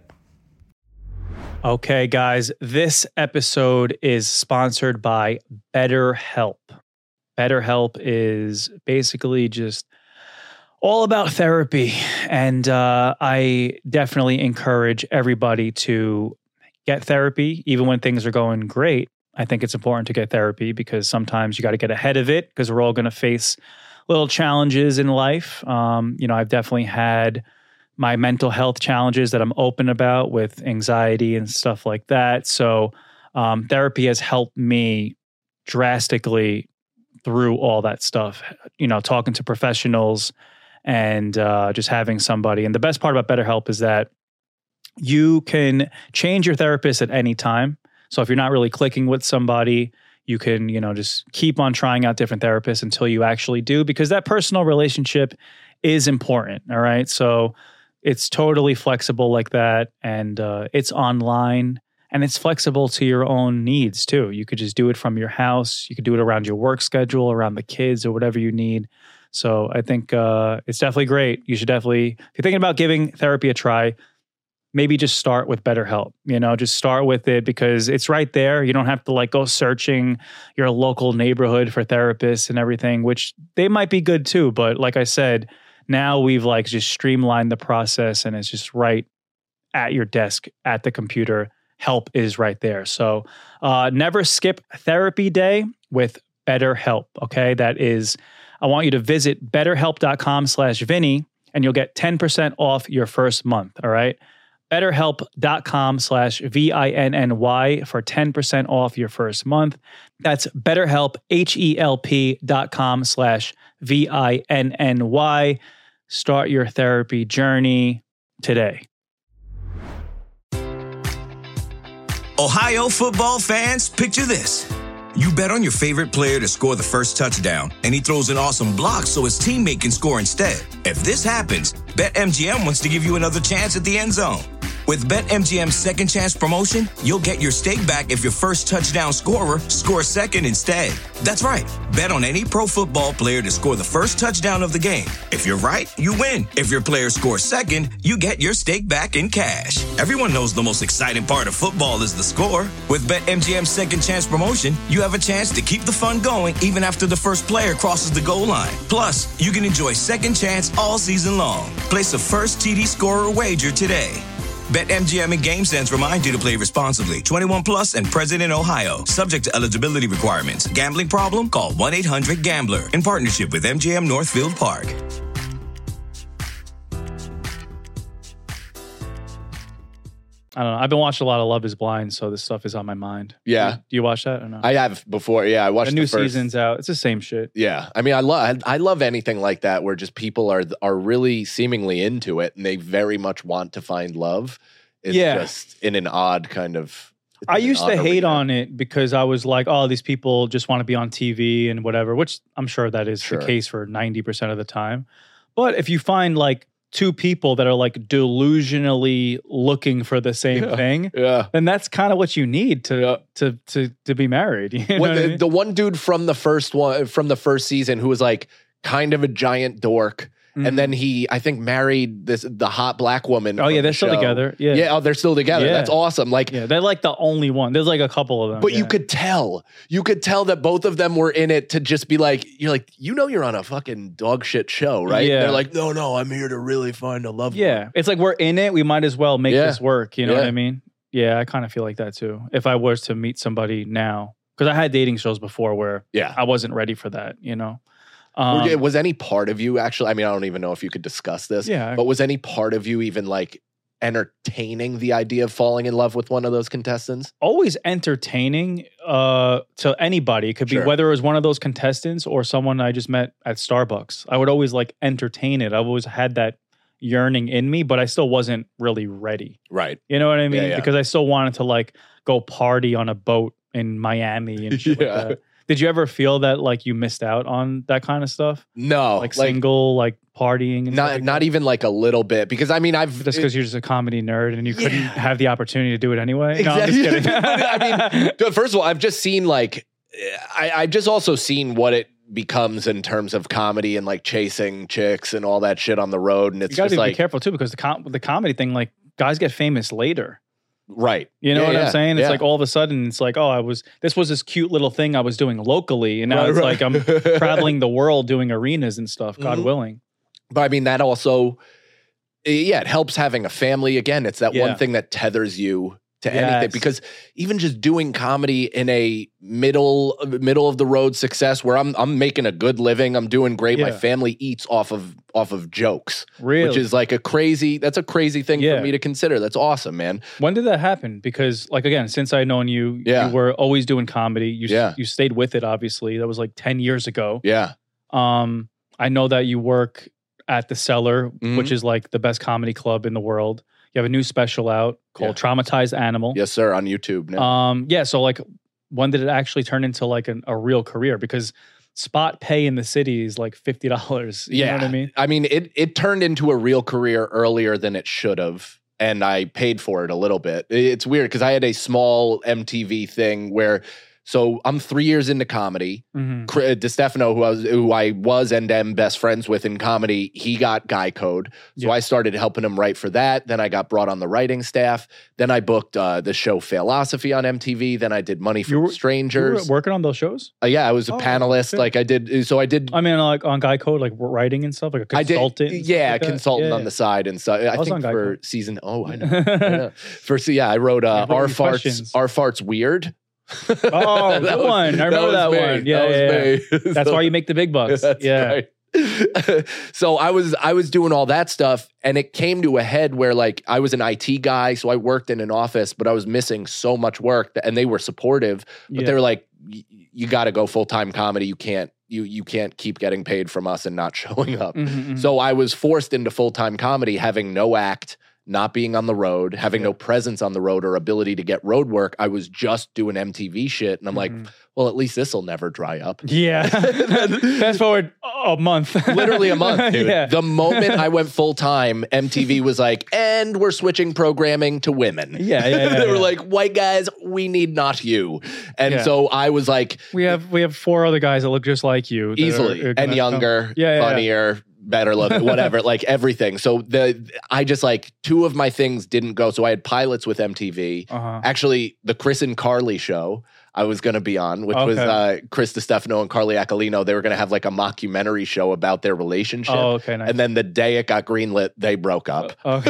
Okay, guys, this episode is sponsored by BetterHelp. BetterHelp is basically just all about therapy. And uh, I definitely encourage everybody to get therapy, even when things are going great. I think it's important to get therapy because sometimes you got to get ahead of it because we're all going to face little challenges in life. Um, you know, I've definitely had my mental health challenges that I'm open about with anxiety and stuff like that. So um, therapy has helped me drastically through all that stuff, you know, talking to professionals and uh, just having somebody. And the best part about BetterHelp is that you can change your therapist at any time. So if you're not really clicking with somebody, you can, you know, just keep on trying out different therapists until you actually do, because that personal relationship is important. All right. So it's totally flexible like that. And uh, it's online and it's flexible to your own needs too. You could just do it from your house. You could do it around your work schedule, around the kids or whatever you need. So I think uh, it's definitely great. You should definitely, if you're thinking about giving therapy a try, maybe just start with BetterHelp. You know, just start with it because it's right there. You don't have to like go searching your local neighborhood for therapists and everything, which they might be good too. But like I said, now we've like just streamlined the process and it's just right at your desk at the computer. Help is right there. So uh, never skip therapy day with BetterHelp. Okay, that is, I want you to visit betterhelp.com slash Vinny and you'll get ten percent off your first month. All right. BetterHelp.com slash V I N N Y for ten percent off your first month. That's BetterHelp, H-E-L-P dot com slash V I N N Y. Start your therapy journey today. Ohio football fans, picture this. You bet on your favorite player to score the first touchdown, and he throws an awesome block so his teammate can score instead. If this happens, BetMGM wants to give you another chance at the end zone. With BetMGM's second chance promotion, you'll get your stake back if your first touchdown scorer scores second instead. That's right. Bet on any pro football player to score the first touchdown of the game. If you're right, you win. If your player scores second, you get your stake back in cash. Everyone knows the most exciting part of football is the score. With BetMGM's second chance promotion, you have a chance to keep the fun going even after the first player crosses the goal line. Plus, you can enjoy second chance all season long. Place a first T D scorer wager today. BetMGM and GameSense remind you to play responsibly. twenty-one plus and present in Ohio. Subject to eligibility requirements. Gambling problem? Call one eight hundred gambler. In partnership with M G M Northfield Park. I don't know. I've been watching a lot of Love is Blind, so this stuff is on my mind. Yeah. Do you watch that or no? I have before. Yeah, I watched the new the first. season's out. It's the same shit. Yeah, I mean, I love I love anything like that where just people are are really seemingly into it and they very much want to find love. It's Yeah. just in an odd kind of. it's I in an used to odd hate arena. on it because I was like, oh, these people just want to be on T V and whatever, which I'm sure that is Sure. the case for ninety percent of the time. But if you find like two people that are like delusionally looking for the same Yeah. thing, Yeah. then that's kind of what you need to Yeah. to to to be married. You know When what I the, mean? the one dude from the first one from the first season who was like kind of a giant dork. Mhm. And then he, I think, married this the hot black woman. Oh from yeah, the they're still show. together. Yeah, Yeah, oh, they're still together. Yeah. That's awesome. Like, yeah, they're like the only one. There's like a couple of them. but you yeah. could tell, you could tell that both of them were in it to just be like, you're like, you know, you're on a fucking dog shit show, right? Yeah. They're like, no, no, I'm here to really find a love. Yeah, it's like we're in it. We might as well make Yeah. this work. You know what Yeah. I mean? Yeah, I kind of feel like that too. If I was to meet somebody now, because I had dating shows before where Yeah. I wasn't ready for that. You know? Were Um, you- was any part of you actually? I mean, I don't even know if you could discuss this. Yeah. But was any part of you even like entertaining the idea of falling in love with one of those contestants? always entertaining uh, to anybody. It could be Sure. whether it was one of those contestants or someone I just met at Starbucks. I would always like entertain it. I've always had that yearning in me, but I still wasn't really ready. Right. You know what I mean? Yeah, yeah. Because I still wanted to like go party on a boat in Miami and shit Yeah. like that. Did you ever feel that like you missed out on that kind of stuff? No. Like, single, like partying and stuff Not like not that? even like a little bit because I mean I've Just because you're just a comedy nerd and you couldn't Yeah. have the opportunity to do it anyway? No, I'm Exactly. just kidding. I mean, first of all, I've just seen like I, I've just also seen what it becomes in terms of comedy and like chasing chicks and all that shit on the road, and you it's got to just be like careful too because the com- the comedy thing, like guys get famous later. right. You know Yeah, what yeah, I'm saying? It's yeah. like all of a sudden, it's like, oh, I was this was this cute little thing I was doing locally, and now Right, it's right. like I'm traveling the world doing arenas and stuff. God Mhm. willing. But I mean, that also, yeah, it helps having a family. Again, it's that Yeah. one thing that tethers you to anything. Yes. Because even just doing comedy in a middle middle of the road success, where I'm I'm making a good living, I'm doing great. My Yeah. family eats off of off of jokes, Really? which is like a crazy. That's a crazy thing Yeah. for me to consider. That's awesome, man. When did that happen? Because, like, again, since I known you, Yeah. you were always doing comedy. You Yeah. you stayed with it. Obviously, that was like ten years ago. Yeah, Um, I know that you work at the Cellar, Mhm. which is like the best comedy club in the world. You have a new special out called Traumatized Animal. yes, sir. On YouTube now. Um, yeah. So, like, when did it actually turn into like an, a real career? Because spot pay in the city is like fifty dollars. You yeah, know what I mean? I mean, it it turned into a real career earlier than it should have, and I paid for it a little bit. It's weird because I had a small M T V thing where So I'm three years into comedy. Mhm. Cr- DeStefano, who I was, who I was and am best friends with in comedy, he got Guy Code. So Yeah. I started helping him write for that. Then I got brought on the writing staff. Then I booked uh, the show Failosophy on M T V. Then I did Money from You were- You were Strangers. working on those shows? Uh, yeah, I was a Oh, panelist. shit. Like I did. So I did. I mean, like on Guy Code, like writing and stuff, like a I did. consultant. and stuff Yeah, like that? consultant Yeah, on yeah. the side and so I, was think on Guy for Code. season. Oh, I know. I know. For so yeah, I wrote uh, Yeah, our these farts. questions. Our farts weird. Oh, good was- one. I remember was that me. one. Yeah, was yeah, me. That's So- why you make the big bucks. That's yeah. right. So I was I was doing all that stuff, and it came to a head where like I was an I T guy, so I worked in an office, but I was missing so much work, that, and they were supportive, but Yeah. they were like, "Y- "You got to go full time comedy. You can't you you can't keep getting paid from us and not showing up." Mhm, mhm. So I was forced into full time comedy, having no act, not being on the road, having no presence on the road or ability to get road work. I was just doing M T V shit, and I'm like, Mhm. well, at least this will never dry up. Yeah. Fast forward a month. Literally a month, dude. Yeah. The moment I went full time, M T V was like, and we're switching programming to women. Yeah, yeah, yeah, They were yeah. like, white guys, we need not you. And Yeah. so I was like, We have we have four other guys that look just like you. that easily are- are and gonna younger, come- Yeah, yeah, yeah. funnier, better looking, whatever, like everything. So the I just like two of my things didn't go. So I had pilots with M T V. Uh-huh. Actually, the Chris and Carly show I was going to be on, which was Okay. uh, Chris DeStefano and Carly Aquilino. They were going to have like a mockumentary show about their relationship. Oh, okay, nice. And then the day it got greenlit, they broke up. Okay.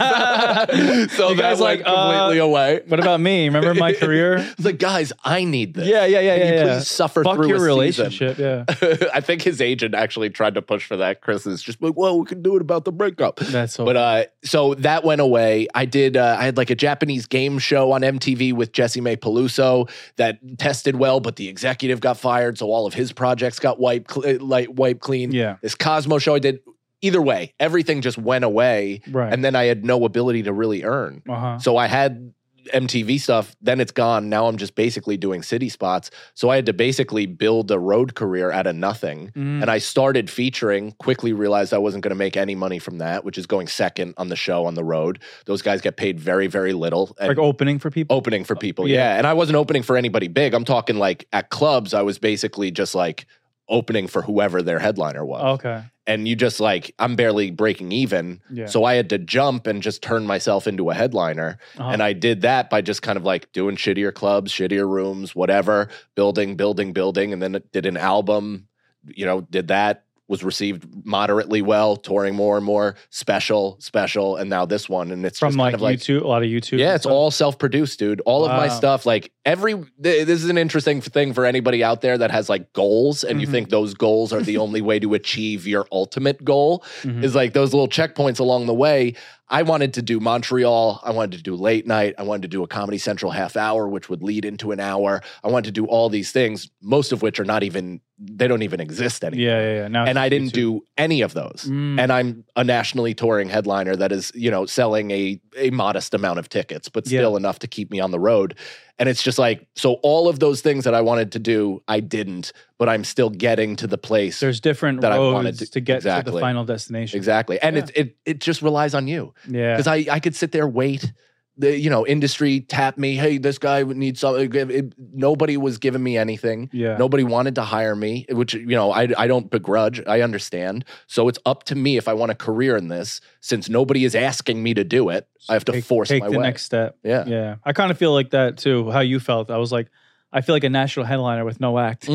So You that guys went like, uh, completely away. What about me? Remember my career? It's like, guys, I need this. Yeah, yeah, yeah, Can yeah. you yeah. please suffer Fuck through your a season? relationship. Yeah, I think his agent actually tried to push for that. Chris is just like, well, we can do it about the breakup. that's so. But uh, so that went away. I did. Uh, I had like a Japanese game show on M T V with Jesse May Peluso that tested well, but the executive got fired, so all of his projects got wiped, cl- like wiped clean. Yeah. This Cosmo show I did. Either way, everything just went away, Right. and then I had no ability to really earn. uh-huh. So I had M T V stuff, then it's gone. Now I'm just basically doing city spots. So I had to basically build a road career out of nothing. Mm. And I started featuring, quickly realized I wasn't going to make any money from that, which is going second on the show on the road. Those guys get paid very, very little. And Like opening for people. opening for people. Yeah. Yeah. And I wasn't opening for anybody big. I'm talking like at clubs, I was basically just like opening for whoever their headliner was. Okay. And you just like, I'm barely breaking even. Yeah. So I had to jump and just turn myself into a headliner. Uh-huh. And I did that by just kind of like doing shittier clubs, shittier rooms, whatever, building, building, building. And then did an album, you know, did that, was received moderately well, touring more and more, special, special. And now this one. And it's From just like kind of like, YouTube, a lot of YouTube. yeah, and it's stuff? all self-produced, dude. All of my Wow. stuff, like every, th- this is an interesting thing for anybody out there that has like goals and you Mhm. think those goals are the only way to achieve your ultimate goal Mhm. is like those little checkpoints along the way. I wanted to do Montreal. I wanted to do late night. I wanted to do a Comedy Central half hour, which would lead into an hour. I wanted to do all these things, most of which are not even, they don't even exist anymore. Yeah, yeah, yeah. Now And it's I didn't YouTube. do any of those. Mm. And I'm a nationally touring headliner that is, you know, selling a a modest amount of tickets, but Yeah. still enough to keep me on the road. And it's just like, so all of those things that I wanted to do, I didn't, but I'm still getting to the place. There's different that I roads wanted to, to- get to exactly. the final destination. Exactly. And Yeah. it, it it just relies on you. Yeah. Because I, I could sit there, wait. The, you know, industry tap me. Hey, this guy would need something. It- it- nobody was giving me anything. Yeah. Nobody wanted to hire me, which, you know, I, I don't begrudge. I understand. So it's up to me if I want a career in this. Since nobody is asking me to do it, I have to take, force take my the way. next step. Yeah. Yeah. I kind of feel like that too. How you felt. I was like, I feel like a national headliner with no act.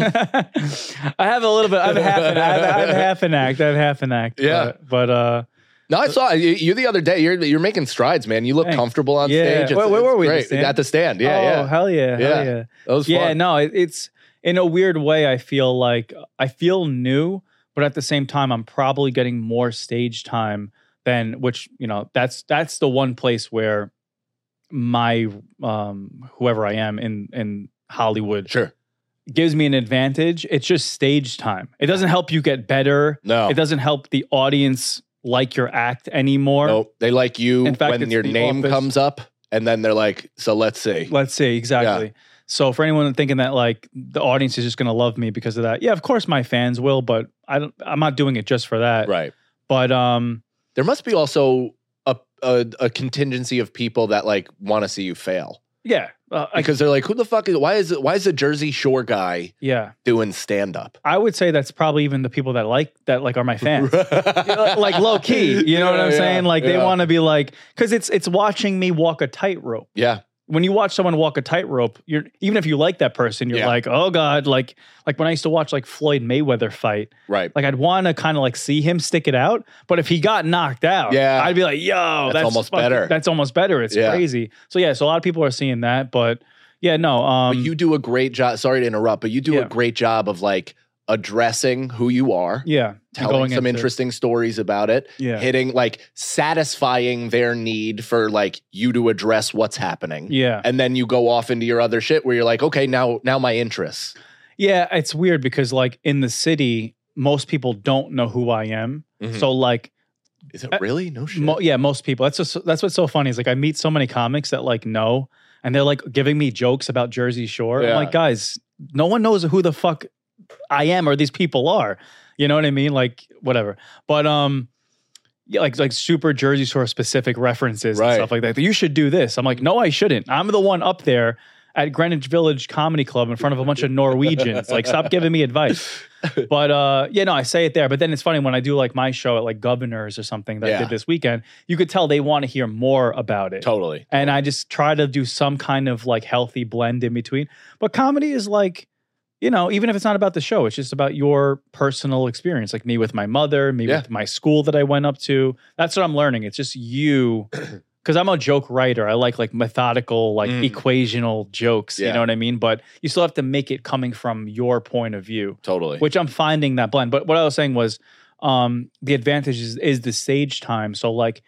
Mm. I have a little bit. I have half an. I have, I have half an act. I have half an act. Yeah. But, but uh, No, I saw you, you the other day. You're you're making strides, man. You look Thanks. comfortable on Yeah. stage. It's, Where- where it's were we? The great. stand? At the stand. Yeah, oh, yeah. hell yeah, hell Yeah. yeah. That was Yeah, fun. no, it, it's in a weird way. I feel like I feel new, but at the same time, I'm probably getting more stage time than which you know. That's that's the one place where my um whoever I am in in Hollywood Sure. gives me an advantage. It's just stage time. It doesn't help you get better. No. It doesn't help the audience like your act anymore. No, they like you In fact, when it's your The name Office. comes up, and then they're like, "So let's see." Let's see exactly. So for anyone thinking that like the audience is just going to love me because of that, yeah, of course my fans will, but I don't. I'm not doing it just for that. Right. But um, There must be also a a, a contingency of people that like want to see you fail. yeah, Uh, I, Because they're like, who the fuck is, why is it, why is a Jersey Shore guy yeah, doing stand up? I would say that's probably even the people that like that like are my fans. You know, like low key, you know Yeah, what I'm yeah, saying? Like they yeah. want to be like, because it's it's watching me walk a tightrope. Yeah. When you watch someone walk a tightrope, you're even if you like that person, you're Yeah. like, oh god, like like when I used to watch like Floyd Mayweather fight, Right. like I'd want to kind of like see him stick it out, but if he got knocked out, Yeah. I'd be like, yo, that's, almost fucking- better. That's almost better. It's Yeah. crazy. So yeah, so a lot of people are seeing that, but yeah, no, um, But you do a great job. Sorry to interrupt, but you do Yeah. a great job of like addressing who you are, yeah, telling going some into- interesting stories about it, Yeah. hitting like satisfying their need for like you to address what's happening. Yeah. And then you go off into your other shit where you're like, okay, now now my interests. Yeah, it's weird because like in the city, most people don't know who I am. Mhm. So like, Is it really? No shit. mo- yeah, most people. That's just, that's what's so funny is like I meet so many comics that like know, and they're like giving me jokes about Jersey Shore. Yeah. I'm like, guys, no one knows who the fuck I am or these people are. You know what I mean? Like whatever. But um, yeah, like like super Jersey Shore specific references Right. and stuff like that. You should do this. I'm like, no, I shouldn't. I'm the one up there at Greenwich Village Comedy Club in front of a bunch of Norwegians. Like, stop giving me advice. But uh, yeah, no, I say it there. But then it's funny when I do like my show at like Governors or something that I Yeah. did this weekend, you could tell they want to hear more about it. Totally. And I just try to do some kind of like healthy blend in between. But comedy is like, you know, even if it's not about the show, it's just about your personal experience. Like me with my mother, me Yeah. with my school that I went up to. That's what I'm learning. It's just you. Because I'm a joke writer. I like like methodical, like Mm. equational jokes. You Yeah. know what I mean? But you still have to make it coming from your point of view, Totally. which I'm finding that blend. But what I was saying was um, the advantage is, is the stage time. So like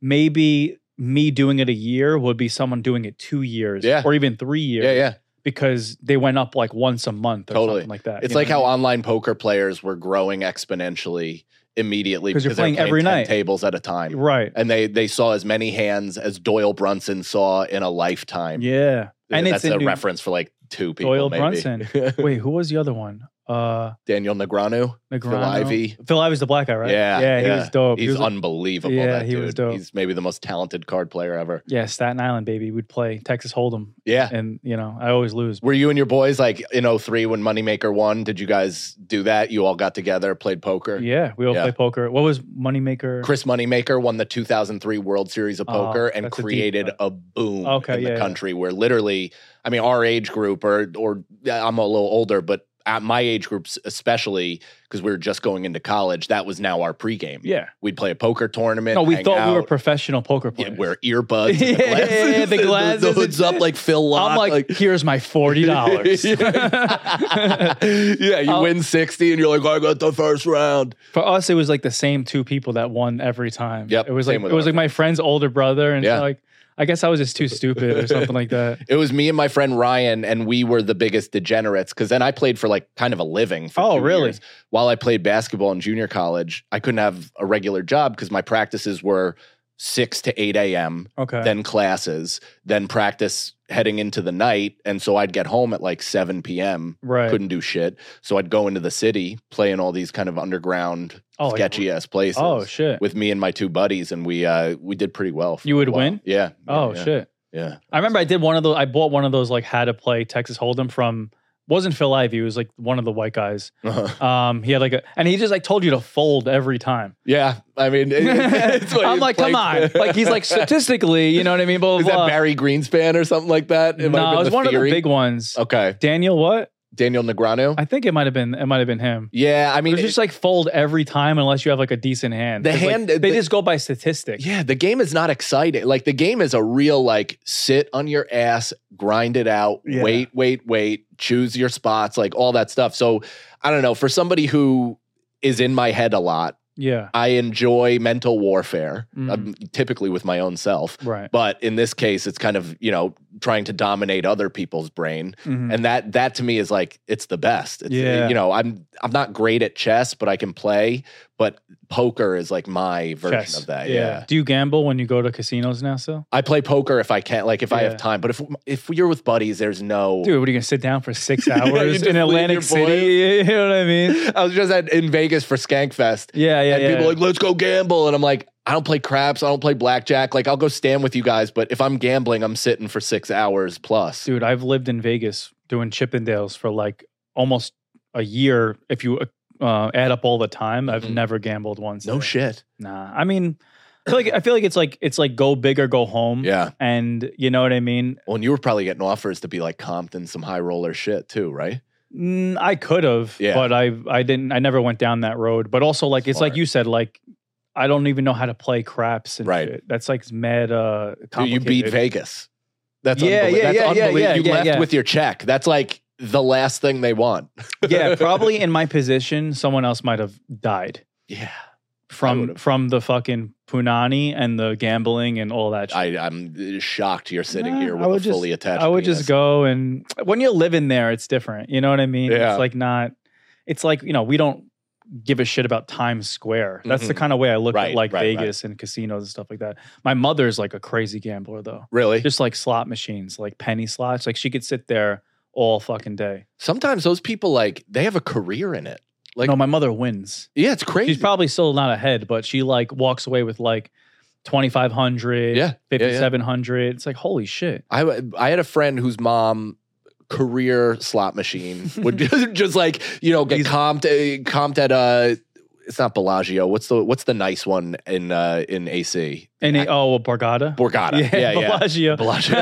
maybe me doing it a year would be someone doing it two years Yeah. or even three years. yeah, yeah. Because they went up like once a month or Totally. something like that. It's you know like what I how mean? online poker players were growing exponentially immediately 'Cause you're because they're playing every ten night. tables at a time. Right. And they they saw as many hands as Doyle Brunson saw in a lifetime. Yeah. And that's it's a in New- reference for like two people. Doyle maybe. Brunson. Wait, who was the other one? Uh, Daniel Negreanu, Phil Negreanu. Ivey. Phil Ivey's the black guy, right? Yeah, Yeah, he was dope. He's he was, unbelievable. Yeah, that he dude. was dope. He's maybe the most talented card player ever. yeah, Staten Island, baby. We'd play Texas Hold'em. Yeah. And, you know, I always lose. Were you and your boys like in oh three when Moneymaker won? Did you guys do that? You all got together, played poker? Yeah, we all Yeah. play poker. What was Moneymaker? Chris Moneymaker won the two thousand three World Series of Oh, Poker and that's a deep created cut. a boom Okay, in the yeah, yeah. country where literally, I mean, our age group or or I'm a little older, but at my age groups especially, because we were just going into college, that was now our pregame. Yeah. We'd play a poker tournament. No, we hang thought we were out. professional poker Yeah, players. wear earbuds, Yeah, and the glasses, yeah, the the, glasses. the hoods up like Phil Locke. I'm like, here's my forty dollars. yeah, you I'll- win sixty and you're like, I got the first round. For us, it was like the same two people that won every time. Yep, It was same like with it was us. like my friend's older brother, and Yeah. like I guess I was just too stupid or something like that. It was me and my friend Ryan, and we were the biggest degenerates because then I played for like kind of a living. For Oh, two really? years. While I played basketball in junior college, I couldn't have a regular job because my practices were six to eight a.m., Okay. then classes, then practice heading into the night. And so I'd get home at like seven p.m., Right. couldn't do shit. So I'd go into the city, play in all these kind of underground, Oh, like- sketchy ass places. Oh shit. With me and my two buddies, and we uh we did pretty well. for You a would while. win? Yeah. Oh yeah, shit. Yeah. I remember I did one of those. I bought one of those like how to play Texas Hold'em from. Wasn't Phil Ivey? It was like one of the white guys. Uh-huh. Um, he had like a, and he just like told you to fold every time. Yeah, I mean, it- it's what I'm you like, come play- on, like he's like statistically, you know what I mean? Blah blah Is that blah. Barry Greenspan or something like that? It might have No, been it was the one theory. of the big ones. Okay, Daniel, what? Daniel Negreanu. I think it might have been. It might have been him. yeah, I It mean, was just like fold every time unless you have like a decent hand. The 'Cause, like, hand- they the- just go by statistics. yeah, the game is not exciting. Like the game is a real like sit on your ass, grind it out, Yeah. wait, wait, wait, choose your spots, like all that stuff. So I don't know. For somebody who is in my head a lot, Yeah. I enjoy mental warfare, Mm. um, typically with my own self. Right. But in this case, it's kind of, you know, trying to dominate other people's brain. Mhm. And that that to me is like it's the best. It's, Yeah. you know, I'm I'm not great at chess, but I can play. But poker is like my version Chess. of that. Yeah. Do you gamble when you go to casinos now still? I play poker if I can, like if I Yeah. have time. But if if you're with buddies, there's no. Dude, what are you gonna sit down for six Yeah, you hours just in leave Atlantic your City? You know what I mean? I was just at, in Vegas for Skankfest. Yeah, yeah, and yeah. people are like, let's go gamble. And I'm like, I don't play craps. I don't play blackjack. Like, I'll go stand with you guys, but if I'm gambling, I'm sitting for six hours plus. Dude, I've lived in Vegas doing Chippendales for like almost a year. If you uh, add up all the time, I've Mhm. never gambled once. No there. shit. Nah, I mean, I feel like I feel like it's like it's like go big or go home. Yeah. And you know what I mean? Well, and you were probably getting offers to be like Compton, some high roller shit too, right? Mm, I could have, Yeah. but I I didn't. I never went down that road. But also, like it's Smart. like you said, like I don't even know how to play craps and Right. shit. That's like mad. Uh, Dude, you beat complicated. Vegas. That's Yeah, unbelie- yeah, That's yeah, yeah, unbelievable. yeah, You yeah, left yeah. with your check. That's like the last thing they want. Yeah, probably in my position, someone else might have died Yeah. from would've. from the fucking punani and the gambling and all that shit. I, I'm shocked you're sitting Nah, here I with a would just- fully attached I would penis. just go, and when you're living there, it's different. You know what I mean? Yeah. It's like not. It's like, you know, we don't give a shit about Times Square. That's the Mhm. kind of way I look Right, at like right, Vegas and casinos and stuff like that. My mother's like a crazy gambler though. Really? Just like slot machines, like penny slots. Like she could sit there all fucking day. Sometimes those people, like, they have a career in it. Like, No, my mother wins. yeah, it's crazy. She's probably still not ahead, but she like walks away with like twenty-five hundred, Yeah, yeah, yeah. fifty-seven hundred. It's like, holy shit. I, I had a friend whose mom, career slot machine, would just, just like, you know, get He's- comped, uh, comped at, uh, it's not Bellagio. What's the what's the nice one in uh, in A C? And it, oh, Borgata? Borgata. Yeah, yeah. Bellagio. Bellagio.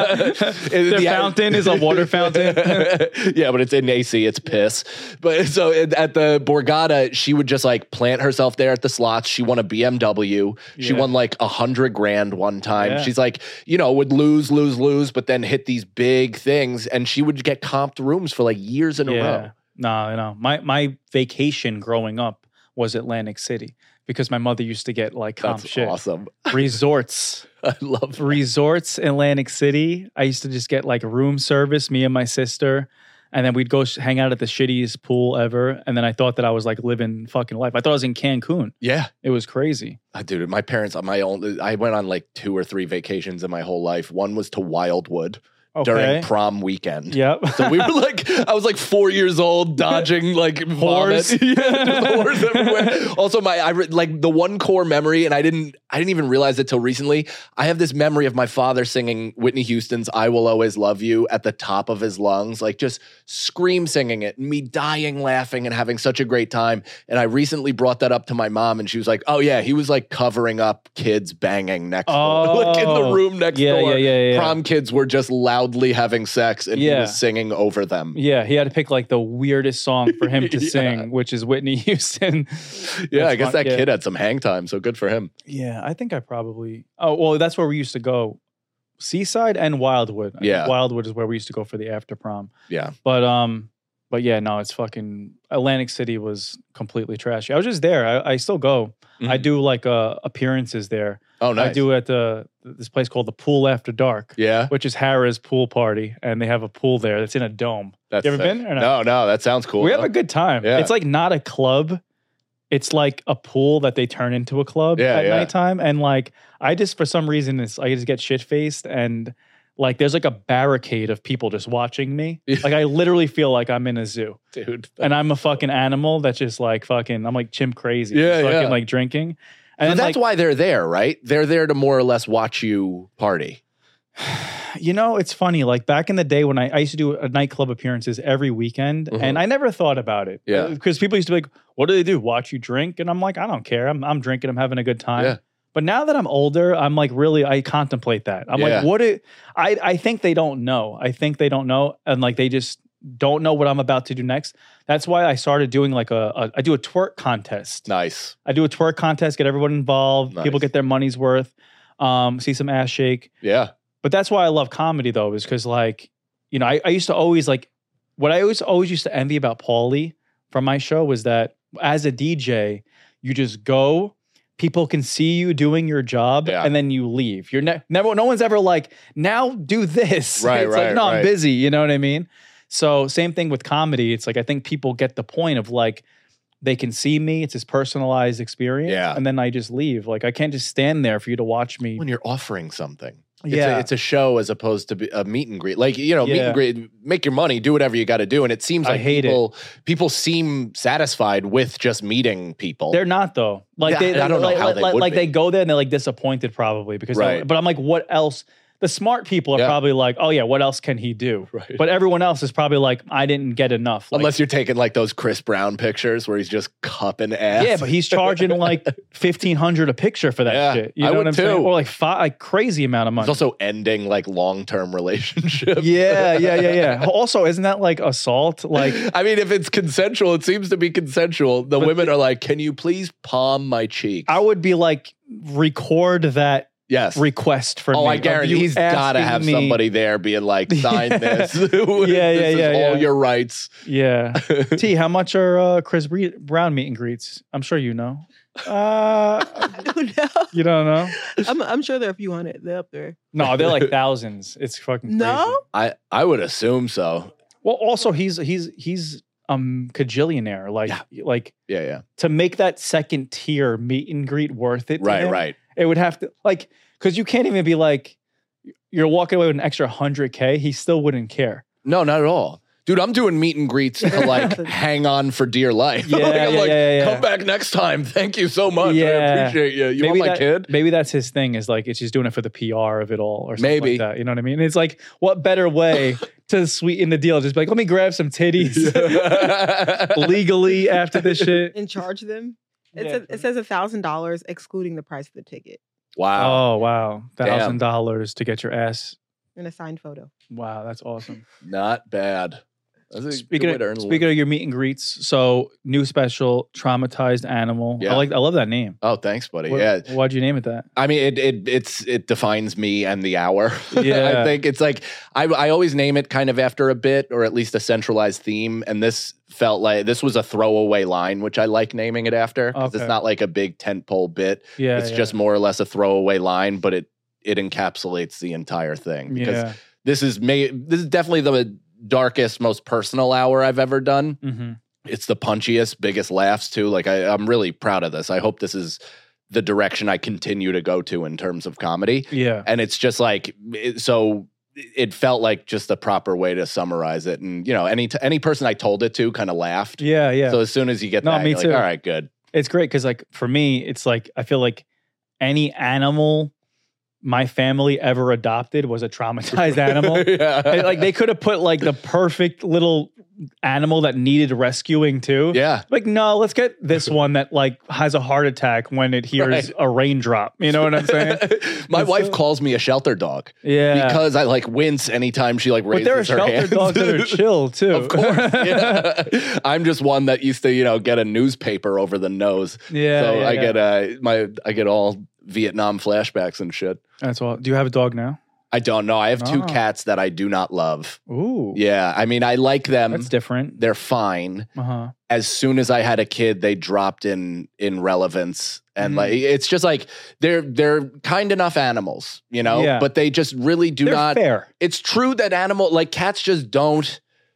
Their The- fountain is a water fountain. Yeah, but it's in A C. It's piss. But so at at the Borgata, she would just like plant herself there at the slots. She won a B M W. She Yeah. won like a hundred grand one time. Yeah. She's like, you know, would lose, lose, lose, but then hit these big things, and she would get comped rooms for like years in a row. No, no. My my vacation growing up was Atlantic City because my mother used to get like comp That's shit. awesome. Resorts. I love that. Resorts, Atlantic City. I used to just get like room service, me and my sister. And then we'd go sh- hang out at the shittiest pool ever. And then I thought that I was like living fucking life. I thought I was in Cancun. Yeah. It was crazy. Uh, Dude, my parents, my own, I went on like two or three vacations in my whole life. One was to Wildwood Okay. during prom weekend. Yep. So we were like, I was like four years old, dodging like Whores. vomit. Yeah, just whores everywhere. Also, my I re- like the one core memory, and I didn't, I didn't even realize it till recently. I have this memory of my father singing Whitney Houston's "I Will Always Love You" at the top of his lungs, like just scream singing it, and me dying laughing and having such a great time. And I recently brought that up to my mom, and she was like, "Oh yeah, he was like covering up kids banging next door, like in the Oh. room next Yeah, door. yeah, yeah, yeah. Prom kids were just loudly having sex, and he Yeah. was singing over them." Yeah, he had to pick like the weirdest song for him to Yeah. sing, which is Whitney Houston. Yeah, That's I guess fun. that Yeah. kid had some hang time, so good for him. Yeah, I think I probably. Oh, well, that's where we used to go. Seaside and Wildwood. I think Yeah. Wildwood is where we used to go for the after prom. Yeah. But um, but yeah, no, it's fucking Atlantic City was completely trashy. I was just there. I, I still go. I Mhm. do like uh appearances there. Oh, nice. I do at the this place called the Pool After Dark, Yeah. which is Harrah's pool party, and they have a pool there that's in a dome. That's You ever sick. been or not? No, no, that sounds cool. we have though. a good time. Yeah. It's like not a club. It's like a pool that they turn into a club Yeah, at yeah. nighttime. And like I just for some reason it's I just get shit faced and like there's like a barricade of people just watching me. Yeah. Like I literally feel like I'm in a zoo. dude. And I'm a fucking animal that's just like fucking I'm like chimp crazy. Yeah, just fucking yeah. like drinking. So And that's like, why they're there, right? They're there to more or less watch you party. you know, it's funny. Like back in the day when I, I used to do a nightclub appearances every weekend, Mhm. and I never thought about it. Yeah. Because people used to be like, what do they do? Watch you drink? And I'm like, I don't care. I'm, I'm drinking. I'm having a good time. Yeah. But now that I'm older, I'm like, really, I contemplate that. I'm Yeah. like, what it, I, I think they don't know. I think they don't know. And like, they just don't know what I'm about to do next. That's why I started doing like a, a I do a twerk contest. Nice. I do a twerk contest, get everyone involved. Nice. People get their money's worth. Um, see some ass shake. Yeah. But that's why I love comedy though, is because like, you know, I, I used to always like what I always always used to envy about Paulie from my show was that as a D J, you just go, people can see you doing your job, Yeah. and then you leave. You're ne- never no one's ever like, now do this. Right, it's right, like, no, right. I'm busy. You know what I mean? So same thing with comedy. It's like I think people get the point of like they can see me. It's this personalized experience. Yeah. And then I just leave. Like I can't just stand there for you to watch me. When you're offering something. It's, Yeah. a, it's a show as opposed to be a meet and greet. Like, you know, meet Yeah. and greet, make your money, do whatever you got to do. And it seems I like hate people people seem satisfied with just meeting people. They're not though. Like Yeah, they, I don't know like, how like, they like, would like be. they go there and they're like disappointed probably because. they're- Right. But I'm like, what else? The smart people are Yeah. probably like, oh yeah, what else can he do? Right. But everyone else is probably like, I didn't get enough. Like, Unless you're taking like those Chris Brown pictures where he's just cupping ass. yeah, but he's charging like fifteen hundred a picture for that Yeah, shit. You I know would what I'm saying? too. Or like five, like crazy amount of money. He's also ending like long-term relationships. yeah, yeah, yeah, yeah. Also, isn't that like assault? Like, I mean, if it's consensual, it seems to be consensual. The women are like, can you please palm my cheeks? I would be like, record that yes. request for Oh, me. I of guarantee you he's got to asking have me- somebody there being like, sign this. Yeah, this yeah, is yeah, all yeah. your rights. Yeah. T, how much are uh, Chris Bre- Brown meet and greets? I'm sure you know. Uh, I don't know. you don't know? I'm, I'm sure there are a few hundred. They're up there. No, they're like thousands. It's fucking crazy. No? I, I would assume so. Well, also he's he's he's um cajillionaire. Like like Yeah, yeah. to make that second tier meet and greet worth it. to Right, him, right. It would have to like because you can't even be like you're walking away with an extra hundred k. He still wouldn't care. No, not at all. Dude, I'm doing meet and greets to like hang on for dear life. Yeah, like, I'm yeah, like, yeah, yeah. come back next time. Thank you so much. I Yeah. appreciate you. You want my that, kid? Maybe that's his thing. Is like it's just doing it for the P R of it all, or something Maybe. like that. You know what I mean? And it's like, what better way to sweeten the deal? Just be like, let me grab some titties legally after this shit. And charge them. It, Yeah. says, it says one thousand dollars excluding the price of the ticket Wow. Oh wow, Damn. thousand dollars to get your ass. and a signed photo. Wow, that's awesome. Not bad. That's a Speaking good way to earn of a speaking of your meet and greets, so new special, traumatized animal. Yeah. I like. I love that name. Oh, thanks, buddy. What- yeah. Why'd you name it that? I mean, it it it's it defines me and the hour. Yeah. I think it's like I I always name it kind of after a bit or at least a centralized theme, and this felt like this was a throwaway line, which I like naming it after because Okay. it's not like a big tentpole bit. Yeah, it's yeah. just more or less a throwaway line, but it it encapsulates the entire thing because Yeah. this is may this is definitely the darkest, most personal hour I've ever done. Mm-hmm. It's the punchiest, biggest laughs too. Like I, I'm really proud of this. I hope this is the direction I continue to go to in terms of comedy. Yeah. And it's just like it, so. It felt like just a proper way to summarize it, and you know, any t- any person I told it to kind of laughed. Yeah. Yeah. So as soon as you get No, that, me you're like, too. all right, good. It's great because, like, for me, it's like I feel like any animal my family ever adopted was a traumatized animal. yeah. And, like they could have put like the perfect little animal that needed rescuing too. yeah. Like, no, let's get this one that like has a heart attack when it hears Right. a raindrop. You know what I'm saying? My It's wife so- calls me a shelter dog Yeah. because I like wince anytime she like but raises there are her shelter hands. dogs that are chill too. Of course. Yeah. I'm just one that used to, you know, get a newspaper over the nose. Yeah, So yeah, I yeah. get uh my I get all Vietnam flashbacks and shit. That's all. Do you have a dog now? I don't know. I have two Oh. cats that I do not love. Ooh. Yeah. I mean, I like them. That's different. They're fine. Uh huh. As soon as I had a kid, they dropped in in relevance. And Mhm. like it's just like they're they're kind enough animals, you know, Yeah. but they just really do They're not fair. it's true that animal like cats just don't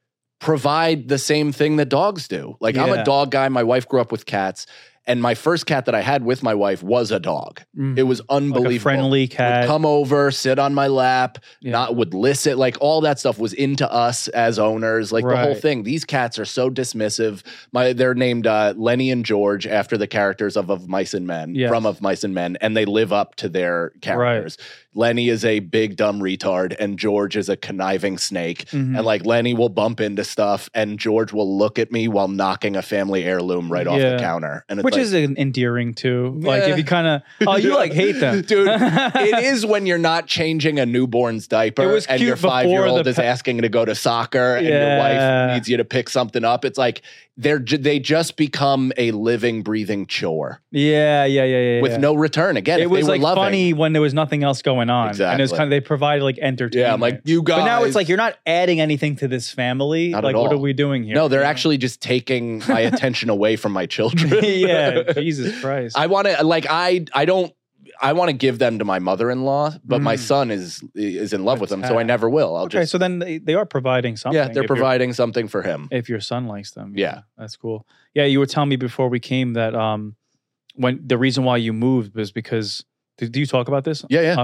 provide the same thing that dogs do. Like I'm Yeah. a dog guy. My wife grew up with cats, and my first cat that I had with my wife was a dog. Mhm. It was unbelievable. Like a friendly cat. Would come over, sit on my lap, Yeah. not would listen. Like all that stuff was into us as owners. Like the whole Right. thing. These cats are so dismissive. My they're named uh, Lenny and George after the characters of Of Mice and Men, Yes. from Of Mice and Men, and they live up to their characters. Lenny is a big dumb retard, and George is a conniving snake. Mhm. And like Lenny will bump into stuff, and George will look at me while knocking a family heirloom right off Yeah. the counter. And it's Which like, is an endearing too. Like Yeah. if you kind of, oh, you like hate them, Dude, it is when you're not changing a newborn's diaper It was and cute your before five year old the is pa- asking to go to soccer and your Yeah. wife needs you to pick something up. It's like they're ju- they just become a living, breathing chore Yeah, yeah, yeah, yeah. with yeah. no return. Again, It if was they were like loving, funny when there was nothing else going on, and it was Exactly. kind of they provided like entertainment. Yeah, I'm like, you guys. But now it's like you're not adding anything to this family. Not at like, what all. are we doing here? No, they're You know? actually just taking my attention away from my children. yeah, Jesus Christ. I want to like I I don't I want to give them to my mother-in-law, but my Mm. son is is in love with them, so I Attack. never will. I'll okay, just so then they, they are providing something. yeah, they're if you're- providing something for him. if your son likes them. Yeah. That's cool. Yeah, you were telling me before we came that um when the reason why you moved was because did, do you talk about this? Yeah, yeah, Okay. yeah.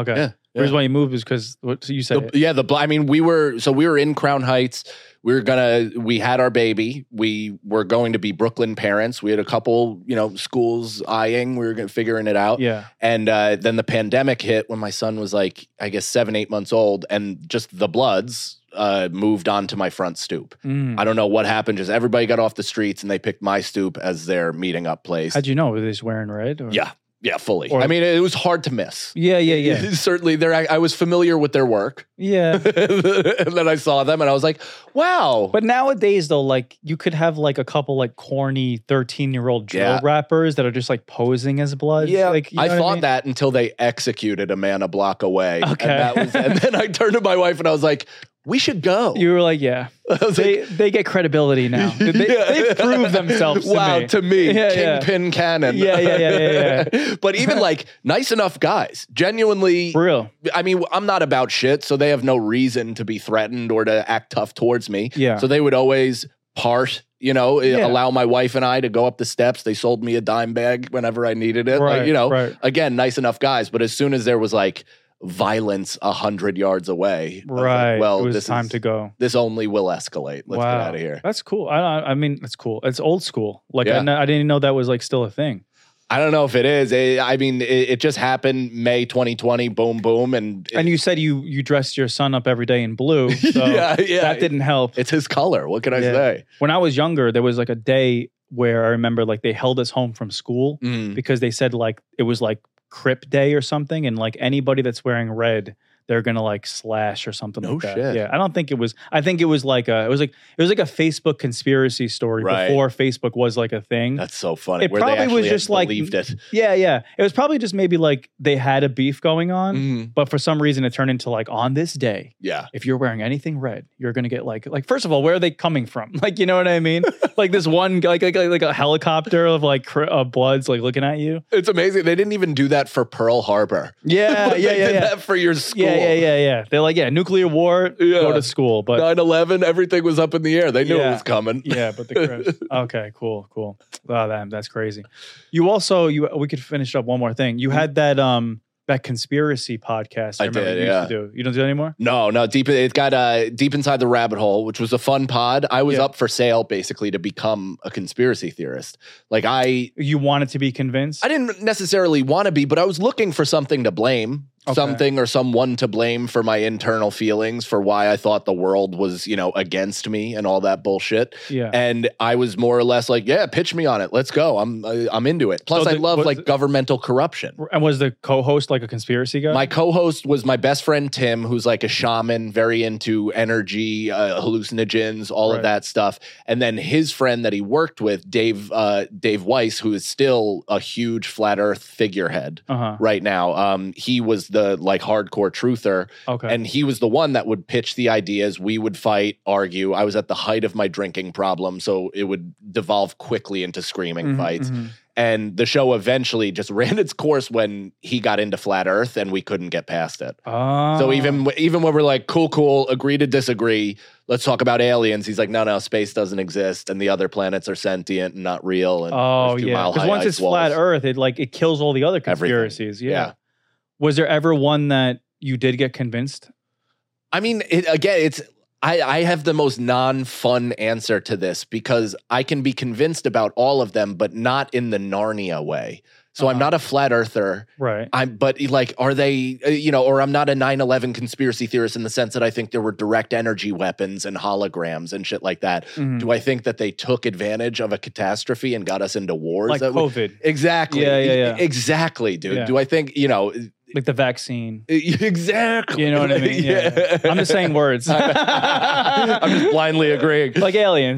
The reason why you moved was because what so you said. The- it. yeah, the bl- I mean, we were so we were in Crown Heights. We were gonna. We had our baby. We were going to be Brooklyn parents. We had a couple, you know, schools eyeing. We were gonna figuring it out. Yeah. And uh, then the pandemic hit when my son was like, I guess seven, eight months old, and just the Bloods uh, moved onto my front stoop. Mm. I don't know what happened. Just everybody got off the streets and they picked my stoop as their meeting up place. How'd you know? Were they just wearing red? Or? Yeah. Yeah, fully. Or- I mean, it was hard to miss. Yeah, yeah, yeah. Certainly, there. I, I was familiar with their work, Yeah. and then I saw them, and I was like, "Wow!" But nowadays, though, like you could have like a couple like corny thirteen-year-old drill Yeah. rappers that are just like posing as Bloods. yeah, like, you know I what thought mean? that until they executed a man a block away. Okay. and, that was, and then I turned to my wife and I was like, "We should go." You were like, yeah, I was they like, they get credibility now. They, Yeah. They've proved themselves. To wow, me. to me, Yeah, yeah. Kingpin Cannon. Yeah, yeah, yeah, yeah, yeah. But even like nice enough guys, genuinely. For real. I mean, I'm not about shit, so they have no reason to be threatened or to act tough towards me. Yeah. So they would always part, you know, Yeah. allow my wife and I to go up the steps. They sold me a dime bag whenever I needed it. Right, like, you know, right. again, nice enough guys. But as soon as there was like violence a hundred yards away, I was like, Right. well, it was this time is, to go. this only will escalate. Let's wow. get out of here. That's cool. I I I mean, it's cool. It's old school. Like I, Yeah. kn- I didn't know that was like still a thing. I don't know if it is. It- I mean, it, it just happened May twenty twenty. Boom, boom, and it- And you said you you dressed your son up every day in blue. So Yeah, yeah. that didn't help. it's his color. What can I Yeah. say? When I was younger, there was like a day where I remember like they held us home from school Mm. because they said like it was like Crip Day or something, and like anybody that's wearing red, they're gonna like slash or something No like that. shit. Yeah, I don't think it was. I think it was like a. It was like it was like a Facebook conspiracy story Right. before Facebook was like a thing. That's so funny. It where they probably was actually had just like- believed it. yeah, yeah. It was probably just maybe like they had a beef going on, Mhm. but for some reason it turned into like on this day, Yeah. if you're wearing anything red, you're gonna get like like first of all, where are they coming from? Like you know what I mean? Like this one like like like a helicopter of like cr- uh, Bloods like looking at you. It's amazing. They didn't even do that for Pearl Harbor. Yeah, But yeah, they yeah, did yeah. that for your school. Yeah, yeah, yeah, yeah. They're like, yeah, nuclear war, Yeah. go to school. But nine eleven, everything was up in the air. They knew Yeah. it was coming. yeah, but the Crips. Okay, cool, cool. Wow, that, that's crazy. You also you we could finish up one more thing. You had that um that conspiracy podcast. I remember did, you yeah. used to do. You don't do that anymore? No, no, deep. It got uh, deep inside the rabbit hole, which was a fun pod. I was Yeah. up for sale basically to become a conspiracy theorist. Like I, You wanted to be convinced? I didn't necessarily want to be, but I was looking for something to blame, Okay. something or someone to blame for my internal feelings for why I thought the world was, you know, against me and all that bullshit. yeah. And I was more or less like, yeah, pitch me on it. Let's go. I'm I, I'm into it. Plus, So I the- love was like it- governmental corruption. And was the co-host like a conspiracy guy? My co-host was my best friend Tim, who's like a shaman, very into energy, uh, hallucinogens, all Right. of that stuff. And then his friend that he worked with, Dave uh, Dave Weiss, who is still a huge flat Earth figurehead uh-huh. right now. Um, he was the like hardcore truther, Okay. and he was the one that would pitch the ideas. We would fight, argue. I was at the height of my drinking problem, so it would devolve quickly into screaming Mhm, fights. mhm. And the show eventually just ran its course when he got into flat Earth, and we couldn't get past it. Oh. So even even when we're like, cool, cool, agree to disagree, let's talk about aliens. He's like, no, no, space doesn't exist, and the other planets are sentient and not real. And Oh there's two yeah, mile because high once ice it's flat walls. Earth, it like it kills all the other Everything. conspiracies. Yeah. Yeah. Was there ever one that you did get convinced? I mean, it, again, it's I, I have the most non-fun answer to this because I can be convinced about all of them, but not in the Narnia way. So I'm Uh-huh. not a flat earther. Right. I'm, but like, are they, uh, you know, or I'm not a nine eleven conspiracy theorist in the sense that I think there were direct energy weapons and holograms and shit like that. Mhm. Do I think that they took advantage of a catastrophe and got us into wars? Like that we- COVID, exactly. Yeah, yeah, yeah. Exactly, dude. Yeah. Do I think, you know, like the vaccine. exactly. You know what I mean? Yeah. I'm just saying words. I'm just blindly agreeing. like aliens.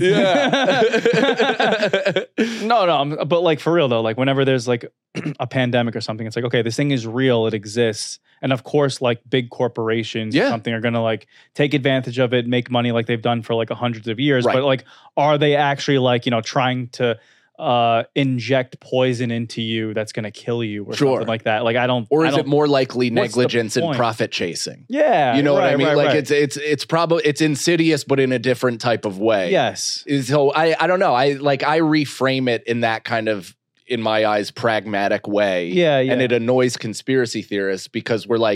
Yeah. no, no, I'm, but like for real though, like whenever there's like a pandemic or something, it's like, okay, this thing is real, it exists. And of course, like big corporations or Yeah. something are gonna like take advantage of it, make money like they've done for like hundreds of years. Right. But like, are they actually like, you know, trying to uh inject poison into you that's gonna kill you or Sure. something like that? Like I don't Or I is it don't- more likely What's the negligence and point? profit chasing? Yeah. You know what I right, mean? right, like right. it's it's it's probably it's insidious, but in a different type of way. Yes. So I I don't know. I like I reframe it in that kind of, in my eyes, pragmatic way. Yeah, yeah. And it annoys conspiracy theorists because we're like,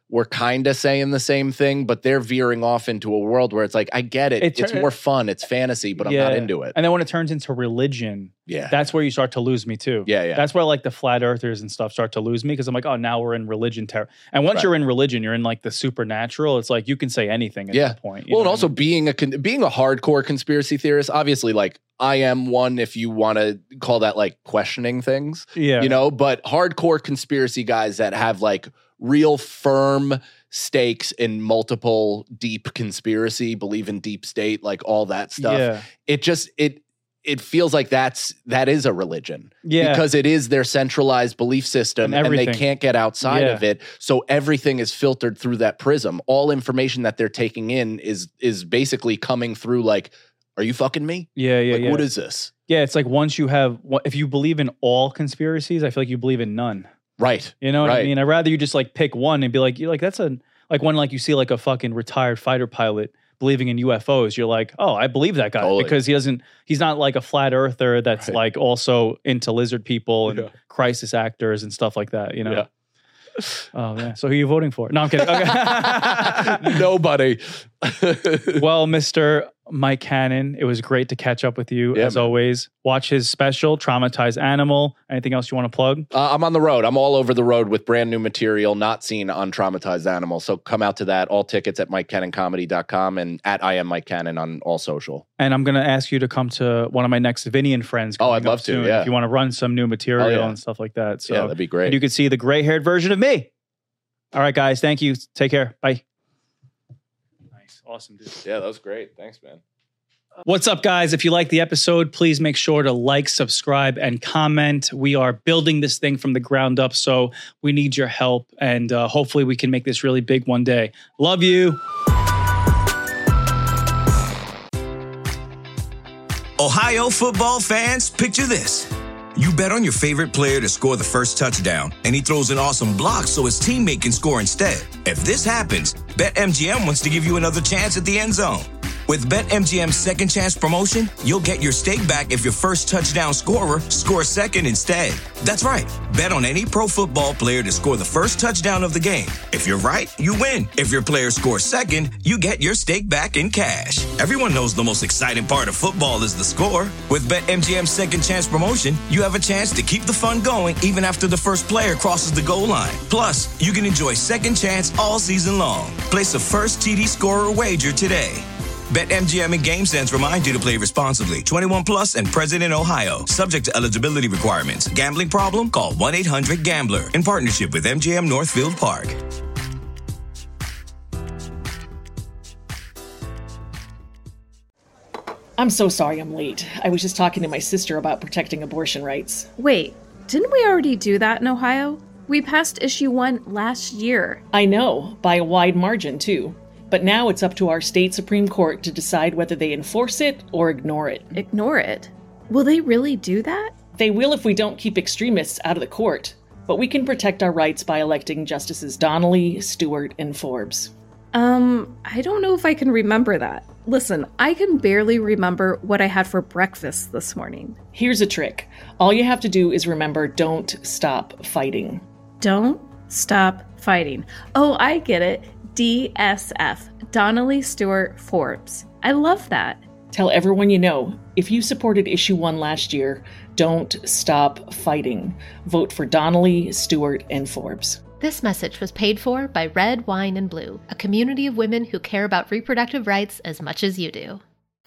we're kind of saying the same thing, but they're veering off into a world where it's like, I get it. It tur- it's more fun. It's fantasy, but Yeah. I'm not into it. And then when it turns into religion, Yeah. that's where you start to lose me too. Yeah, yeah. That's where like the flat earthers and stuff start to lose me because I'm like, oh, now we're in religion terror. And once Right. you're in religion, you're in like the supernatural. It's like you can say anything at Yeah. that point. you Well, and know what I also mean? being a con- being a hardcore conspiracy theorist, obviously, like I am one. If you want to call that like questioning things, yeah, you know, but hardcore conspiracy guys that have like real firm stakes in multiple deep conspiracy, believe in deep state, like all that stuff. Yeah. It just it it feels like that's that is a religion. Yeah. Because it is their centralized belief system And and, they everything. can't get outside Yeah. of it. So everything is filtered through that prism. All information that they're taking in is is basically coming through like, are you fucking me? Yeah, yeah, Like, yeah. what is this? yeah, it's like once you have, if you believe in all conspiracies, I feel like you believe in none. Right. You know what I Right. mean? I'd rather you just like pick one and be like, you're like, that's a, like when like you see like a fucking retired fighter pilot believing in U F Os, you're like, oh, I believe that guy Totally. because he doesn't, he's not like a flat earther that's Right. like also into lizard people and Yeah. crisis actors and stuff like that, you know? Yeah. Oh, yeah. So who are you voting for? No, I'm kidding. Okay. Nobody. Well, Mister Mike Cannon, it was great to catch up with you Yeah, as man. always. Watch his special, Traumatized Animal. Anything else you want to plug? Uh, I'm on the road. I'm all over the road with brand new material not seen on Traumatized Animal. So come out to that. All tickets at mike cannon comedy dot com and at I am Mike Cannon on all social. And I'm going to ask you to come to one of my next Vinny and Friends. Oh, coming I'd up love to, soon yeah. If you want to run some new material Oh, yeah. and stuff like that. So Yeah, that'd be great. And you can see the gray haired version of me. All right, guys. Thank you. Take care. Bye. Nice. Awesome, dude. Yeah, that was great. Thanks, man. What's up, guys? If you like the episode, please make sure to like, subscribe, and comment. We are building this thing from the ground up, so we need your help, and uh, hopefully we can make this really big one day. Love you. Ohio football fans, picture this. You bet on your favorite player to score the first touchdown, and he throws an awesome block so his teammate can score instead. If this happens, BetMGM wants to give you another chance at the end zone. With BetMGM's second chance promotion, you'll get your stake back if your first touchdown scorer scores second instead. That's right. Bet on any pro football player to score the first touchdown of the game. If you're right, you win. If your player scores second, you get your stake back in cash. Everyone knows the most exciting part of football is the score. With BetMGM's second chance promotion, you have a chance to keep the fun going even after the first player crosses the goal line. Plus, you can enjoy second chance all season long. Place a first T D scorer wager today. BetMGM and GameSense remind you to play responsibly. twenty-one plus and present in Ohio. Subject to eligibility requirements. Gambling problem? Call one eight hundred gambler. In partnership with M G M Northfield Park. I'm so sorry I'm late. I was just talking to my sister about protecting abortion rights. Wait, didn't we already do that in Ohio? We passed issue one last year. I know, by a wide margin, too. But now it's up to our state Supreme Court to decide whether they enforce it or ignore it. Ignore it. Will they really do that? They will if we don't keep extremists out of the court. But we can protect our rights by electing Justices Donnelly, Stewart, and Forbes. Um, I don't know if I can remember that. Listen, I can barely remember what I had for breakfast this morning. Here's a trick. All you have to do is remember, don't stop fighting. Don't stop fighting. Oh, I get it. D S F, Donnelly, Stewart, Forbes. I love that. Tell everyone you know, if you supported issue one last year, don't stop fighting. Vote for Donnelly, Stewart, and Forbes. This message was paid for by Red, Wine, and Blue, a community of women who care about reproductive rights as much as you do.